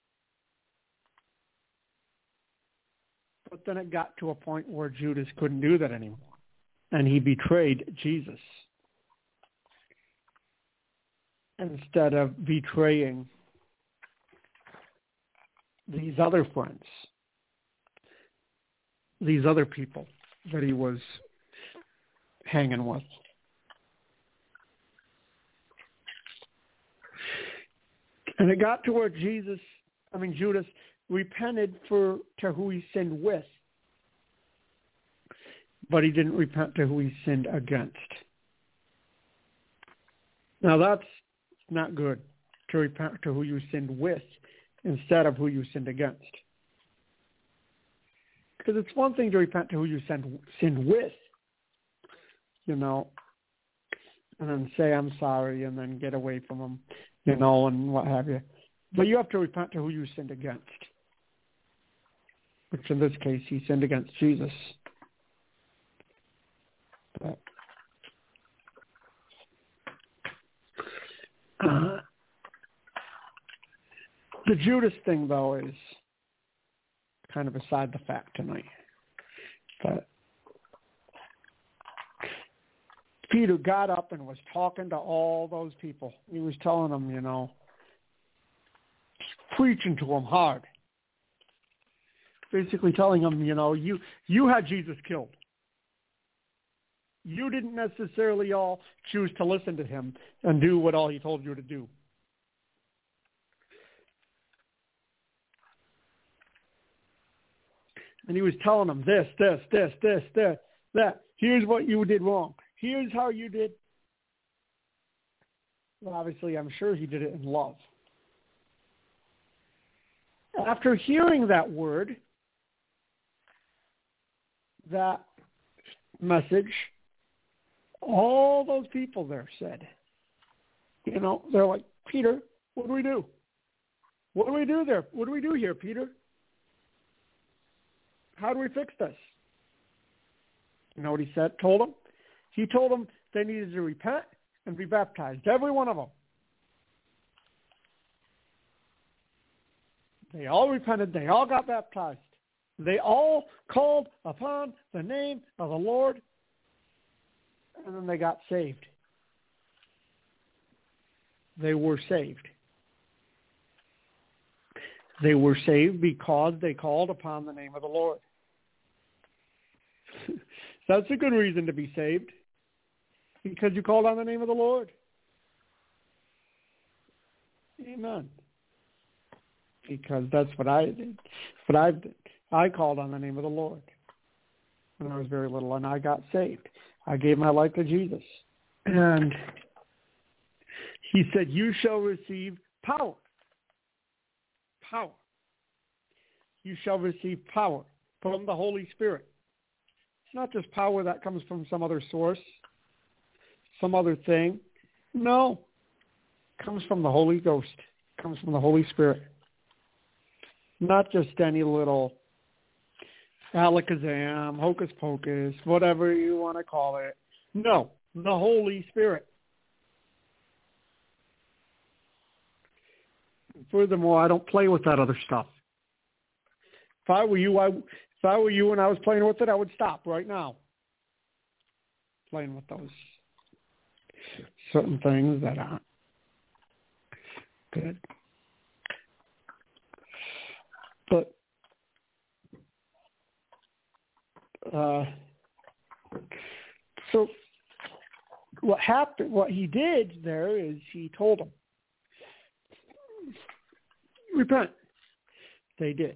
But then it got to a point where Judas couldn't do that anymore, and he betrayed Jesus instead of betraying these other friends, these other people that he was hanging with. And it got to where Jesus, I mean Judas, repented for to who he sinned with, but he didn't repent to who he sinned against. Now that's not good, to repent to who you sinned with instead of who you sinned against. Because it's one thing to repent to who you sinned, sinned with, you know, and then say, I'm sorry, and then get away from them, you know, and what have you. But you have to repent to who you sinned against, which in this case, he sinned against Jesus. But, uh, the Judas thing, though, is kind of beside the fact tonight. But Peter got up and was talking to all those people. He was telling them, you know, preaching to them hard. Basically telling them, you know, you, you had Jesus killed. You didn't necessarily all choose to listen to him and do what all he told you to do. And he was telling them this, this, this, this, this, that. Here's what you did wrong. Here's how you did. Well, obviously, I'm sure he did it in love. After hearing that word, that message, all those people there said, you know, they're like, Peter, what do we do? What do we do there? What do we do here, Peter? How do we fix this? You know what he said, told them? He told them they needed to repent and be baptized, every one of them. They all repented. They all got baptized. They all called upon the name of the Lord, and then they got saved. They were saved. They were saved because they called upon the name of the Lord. That's a good reason to be saved, because you called on the name of the Lord. Amen. Because that's what I did. What I did. I called on the name of the Lord when I was very little, and I got saved. I gave my life to Jesus. And he said, you shall receive power. Power. You shall receive power from the Holy Spirit. It's not just power that comes from some other source, some other thing. No. It comes from the Holy Ghost. It comes from the Holy Spirit. Not just any little alakazam, hocus pocus, whatever you want to call it. No, the Holy Spirit. Furthermore, I don't play with that other stuff. If I were you, I, if I were you and I was playing with it, I would stop right now. Playing with those certain things that aren't good. But uh, so what happened? What he did there is he told them, repent. They did.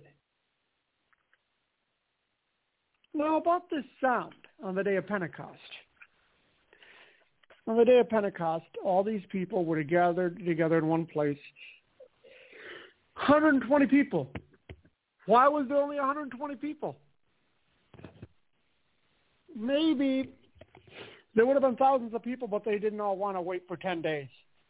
Now about this sound on the day of Pentecost. On the day of Pentecost, all these people were gathered together in one place. one hundred twenty people. Why was there only one hundred twenty people? Maybe there would have been thousands of people, but they didn't all want to wait for ten days.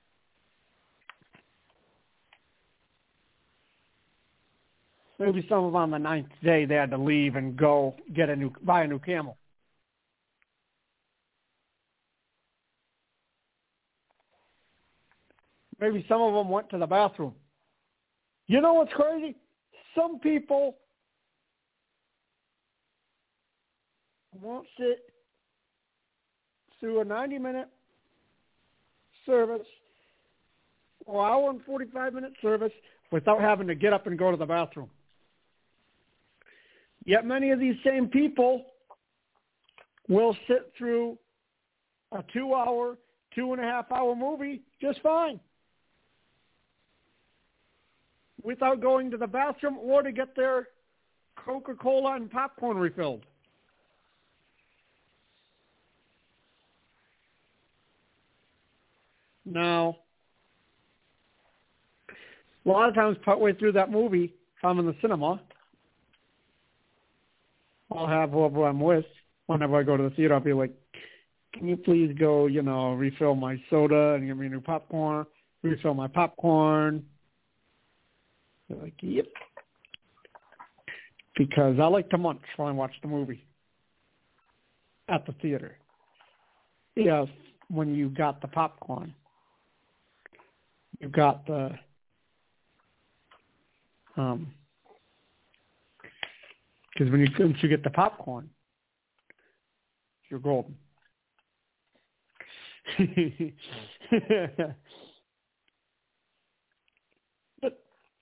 Maybe some of them on the ninth day they had to leave and go get a new, buy a new camel. Maybe some of them went to the bathroom. You know what's crazy? Some people won't sit through a ninety-minute service or hour and forty-five minute service without having to get up and go to the bathroom. Yet many of these same people will sit through a two-hour, two-and-a-half-hour movie just fine without going to the bathroom or to get their Coca-Cola and popcorn refilled. Now, a lot of times partway through that movie, if I'm in the cinema, I'll have whoever I'm with, whenever I go to the theater, I'll be like, can you please go, you know, refill my soda and give me new popcorn, refill my popcorn. They're like, yep. Because I like to munch while I watch the movie at the theater. Yes, when you got the popcorn, you got the um. Because when you once you get the popcorn, you're golden. But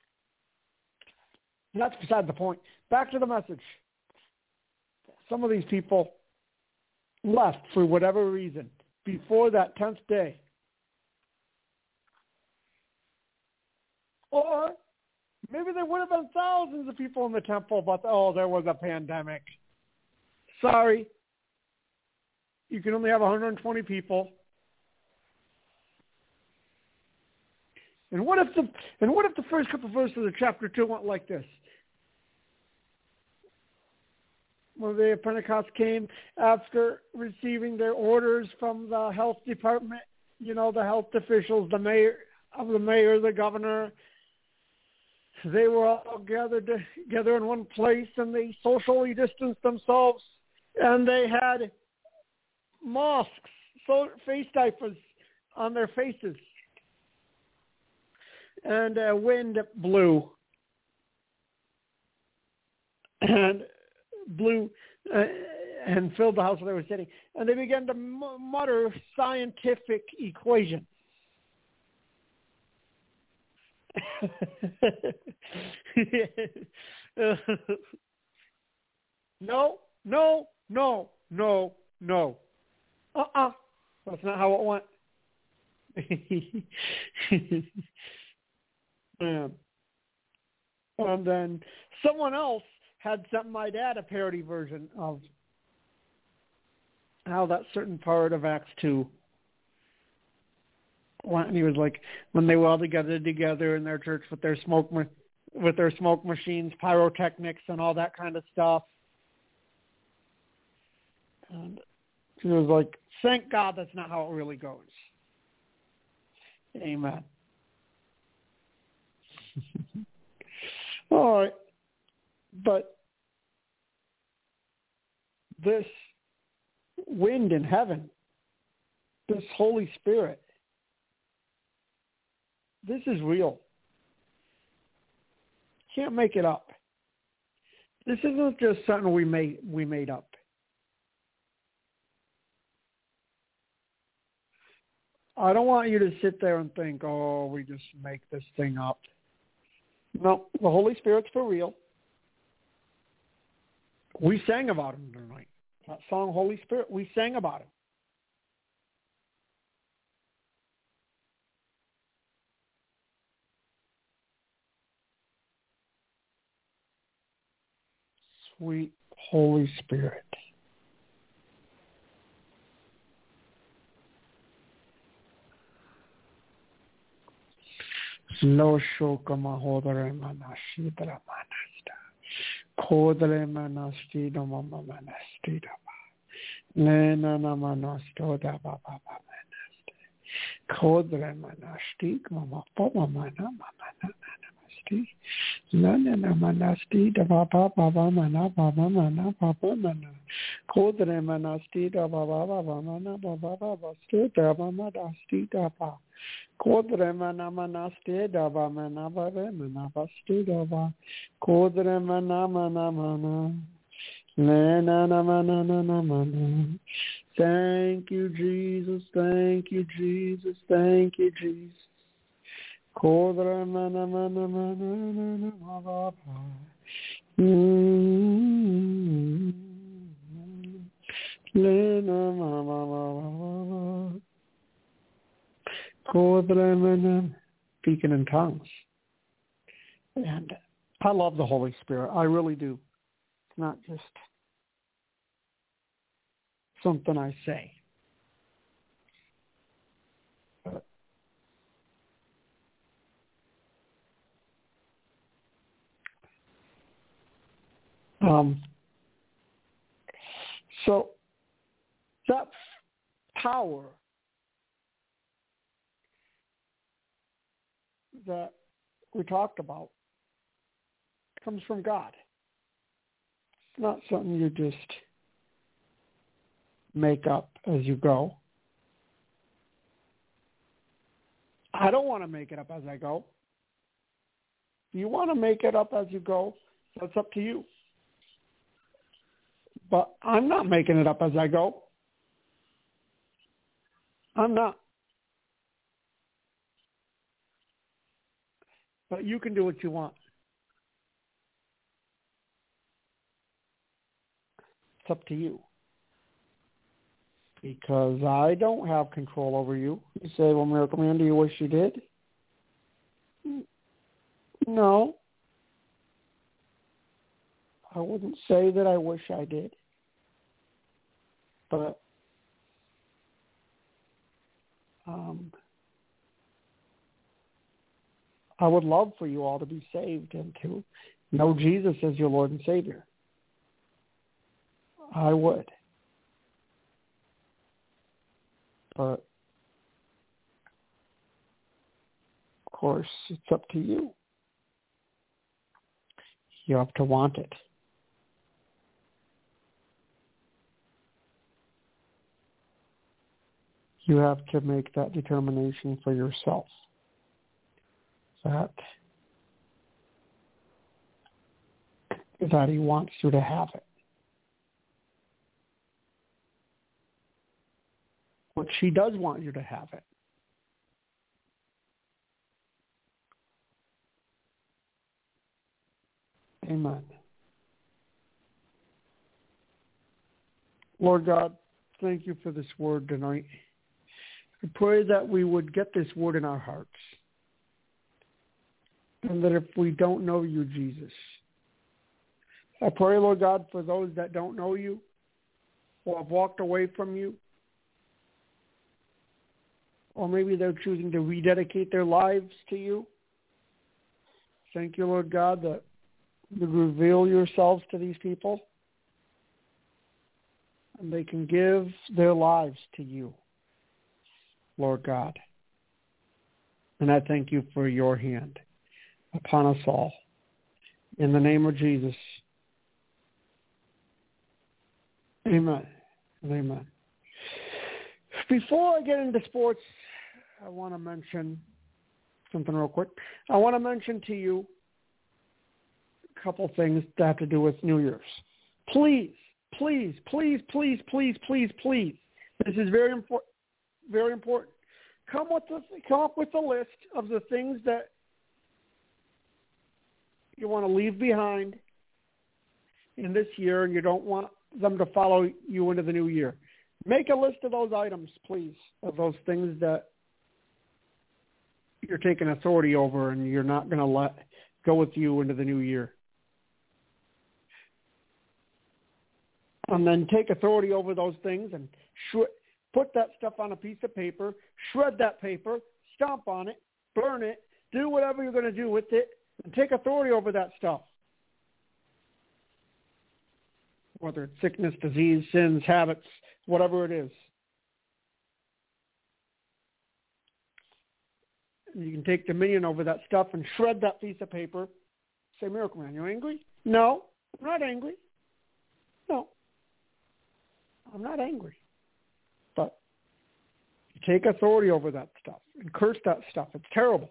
that's beside the point. Back to the message. Some of these people left for whatever reason before that tenth day. Or Maybe there would have been thousands of people in the temple, but, oh, there was a pandemic. Sorry. You can only have one hundred twenty people. And what if the and what if the first couple of verses of chapter two went like this? When the day of Pentecost came after receiving their orders from the health department, you know, the health officials, the mayor of the mayor, the governor, they were all gathered together in one place, and they socially distanced themselves, and they had masks, so face diapers on their faces, and uh, wind blew, and blew uh, and filled the house where they were sitting, and they began to m- mutter scientific equations. no, no, no, no, no. Uh-uh. That's not how it went. um, and then someone else had something I'd add, a parody version of how that certain part of Acts two went. And he was like, when they were all together together in their church with their smoke ma- with their smoke machines, pyrotechnics, and all that kind of stuff. And he was like, thank God that's not how it really goes. Amen. All right. But this wind in heaven, this Holy Spirit, this is real. Can't make it up. This isn't just something we made we made up. I don't want you to sit there and think, oh, we just make this thing up. No, the Holy Spirit's for real. We sang about him tonight. That song, Holy Spirit, we sang about him. Sweet Holy Spirit. Lo shoka mahodare manashidra manasta. Kodre manasti dama manasti dama. Nena namanasto da baba manasti. Kodre manasti mama poma mana mama namasti. Nana namanasti da baba baba mana baba mana baba mana. Kodre manasti da baba baba mana baba baba stu da mama dasti da ba. Kodre mana manaste dava mana bave mana vastu dava. Kodre mana mana mana. Na na na na na na na. Thank you, Jesus. Thank you, Jesus. Thank you, Jesus. Kodre mana mana mana mana mana. Lena mama mama. Speaking in tongues. And I love the Holy Spirit. I really do. It's not just something I say. But um, so that power that we talked about comes from God. It's not something you just make up as you go. I don't want to make it up as I go. If you want to make it up as you go, that's up to you. But I'm not making it up as I go. I'm not. But you can do what you want. It's up to you. Because I don't have control over you. You say, well, Miracle Man, do you wish you did? No. I wouldn't say that I wish I did, but um, I would love for you all to be saved and to know Jesus as your Lord and Savior. I would. But, of course, it's up to you. You have to want it. You have to make that determination for yourself. That, that he wants you to have it. Which he does want you to have it. Amen. Lord God, thank you for this word tonight. I pray that we would get this word in our hearts. And that if we don't know you, Jesus, I pray, Lord God, for those that don't know you or have walked away from you, or maybe they're choosing to rededicate their lives to you. Thank you, Lord God, that you reveal yourselves to these people and they can give their lives to you, Lord God. And I thank you for your hand upon us all. In the name of Jesus, amen and amen. Before I get into sports, I want to mention something real quick. I want to mention to you a couple things that have to do with New Year's. Please, please, please, please, please, please, please. This is very important. Very important. Come with the, come up with a list of the things that you want to leave behind in this year, and you don't want them to follow you into the new year. Make a list of those items, please, of those things that you're taking authority over and you're not going to let go with you into the new year. And then take authority over those things and sh- put that stuff on a piece of paper, shred that paper, stomp on it, burn it, do whatever you're going to do with it, and take authority over that stuff. Whether it's sickness, disease, sins, habits, whatever it is. You can take dominion over that stuff and shred that piece of paper. Say, Miracle Man, you angry? No, I'm not angry. No, I'm not angry. But you take authority over that stuff and curse that stuff. It's terrible.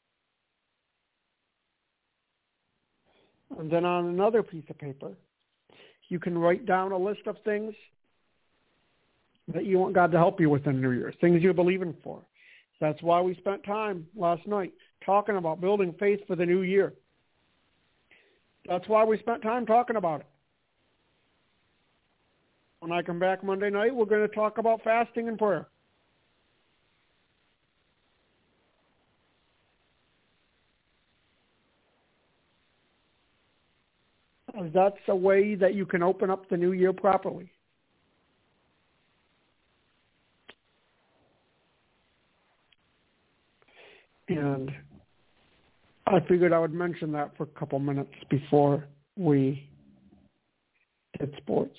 And then on another piece of paper, you can write down a list of things that you want God to help you with in the New Year, things you're believing for. That's why we spent time last night talking about building faith for the new year. That's why we spent time talking about it. When I come back Monday night, we're going to talk about fasting and prayer. That's a way that you can open up the new year properly. And I figured I would mention that for a couple minutes before we did sports.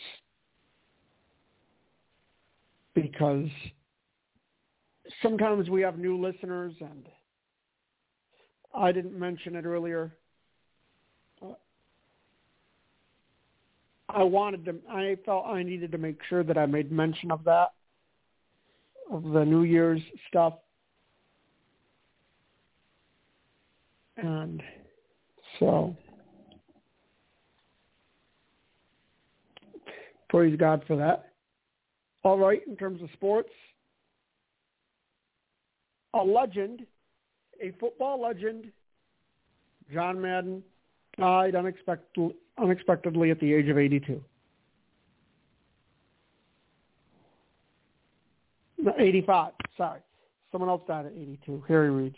Because sometimes we have new listeners, and I didn't mention it earlier. I wanted to, I felt I needed to make sure that I made mention of that, of the New Year's stuff. And so, praise God for that. All right, in terms of sports, a legend, a football legend, John Madden, died unexpected, unexpectedly at the age of eighty-two. No, eighty-five, sorry. Someone else died at eighty-two, Harry Reid.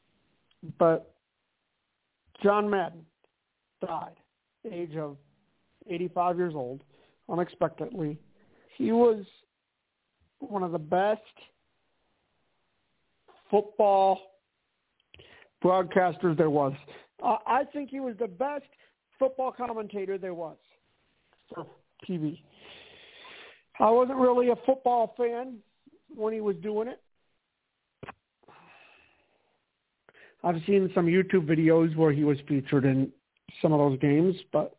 But John Madden died at the age of eighty-five years old, unexpectedly. He was one of the best football broadcasters there was. Uh, I think he was the best football commentator there was for T V. I wasn't really a football fan when he was doing it. I've seen some YouTube videos where he was featured in some of those games, but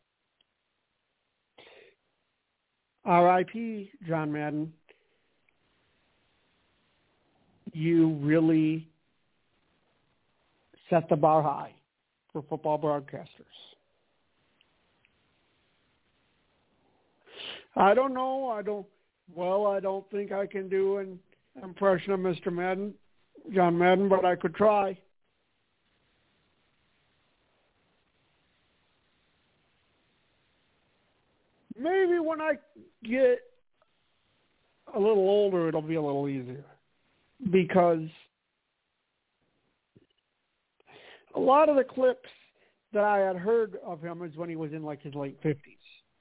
R I P John Madden. You really set the bar high for football broadcasters. I don't know. I don't. Well, I don't think I can do an impression of Mister Madden, John Madden, but I could try. Maybe when I get a little older, it'll be a little easier. Because a lot of the clips that I had heard of him is when he was in like his late fifties.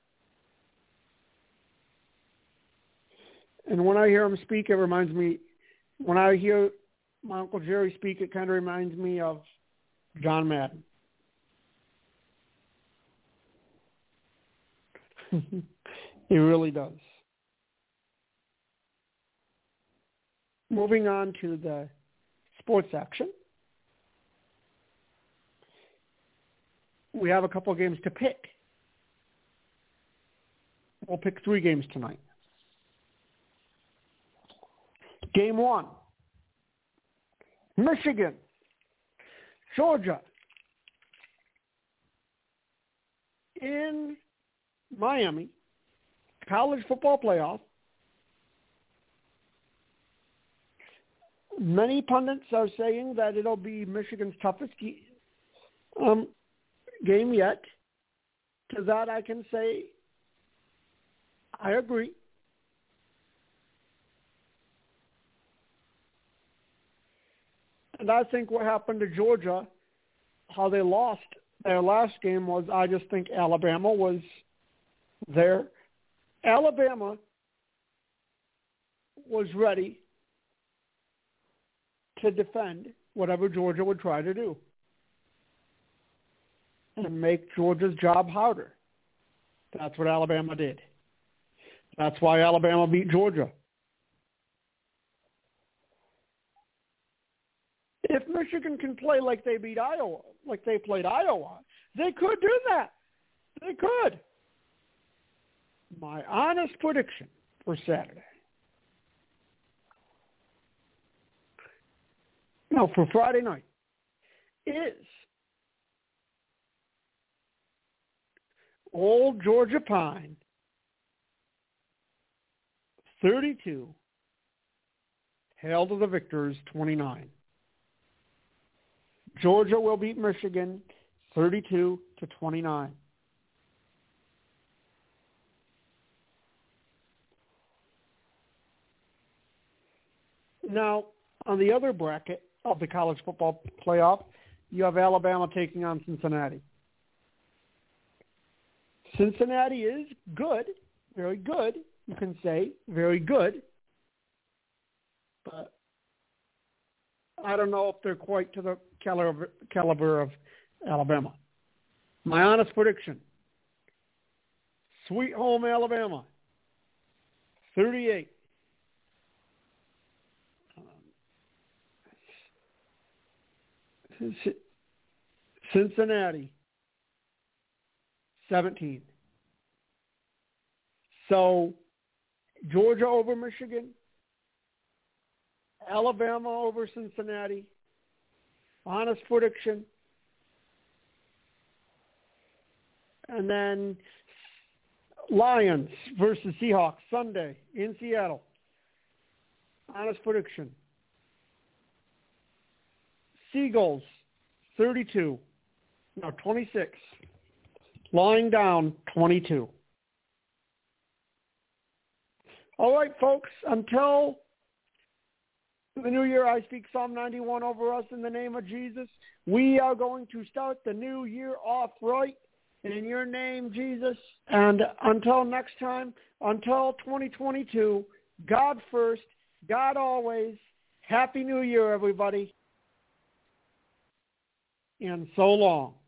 And when I hear him speak, it reminds me, when I hear my Uncle Jerry speak, it kind of reminds me of John Madden. It really does. Moving on to the sports action. We have a couple of games to pick. We'll pick three games tonight. Game one, Michigan, Georgia, in Miami, college football playoff. Many pundits are saying that it'll be Michigan's toughest um, game yet. To that I can say I agree. And I think what happened to Georgia, how they lost their last game, was I just think Alabama was there. Alabama was ready to defend whatever Georgia would try to do and make Georgia's job harder. That's what Alabama did. That's why Alabama beat Georgia. If Michigan can play like they beat Iowa, like they played Iowa, they could do that. They could. My honest prediction for Saturday. No, for Friday night is Old Georgia Pine thirty-two, Hail to the Victors twenty-nine. Georgia will beat Michigan thirty-two to twenty-nine. Now, on the other bracket of the college football playoff, you have Alabama taking on Cincinnati. Cincinnati is good, very good, you can say, very good. But I don't know if they're quite to the caliber, caliber of Alabama. My honest prediction, Sweet Home Alabama, thirty-eight. Cincinnati, seventeen. So, Georgia over Michigan, Alabama over Cincinnati. Honest prediction. And then Lions versus Seahawks Sunday in Seattle. Honest prediction. Seagulls, thirty-two. No, twenty-six. Lying down, twenty-two. All right, folks, until the new year, I speak Psalm ninety-one over us in the name of Jesus. We are going to start the new year off right in your name, Jesus. And until next time, until twenty twenty-two, God first, God always. Happy New Year, everybody. And so long.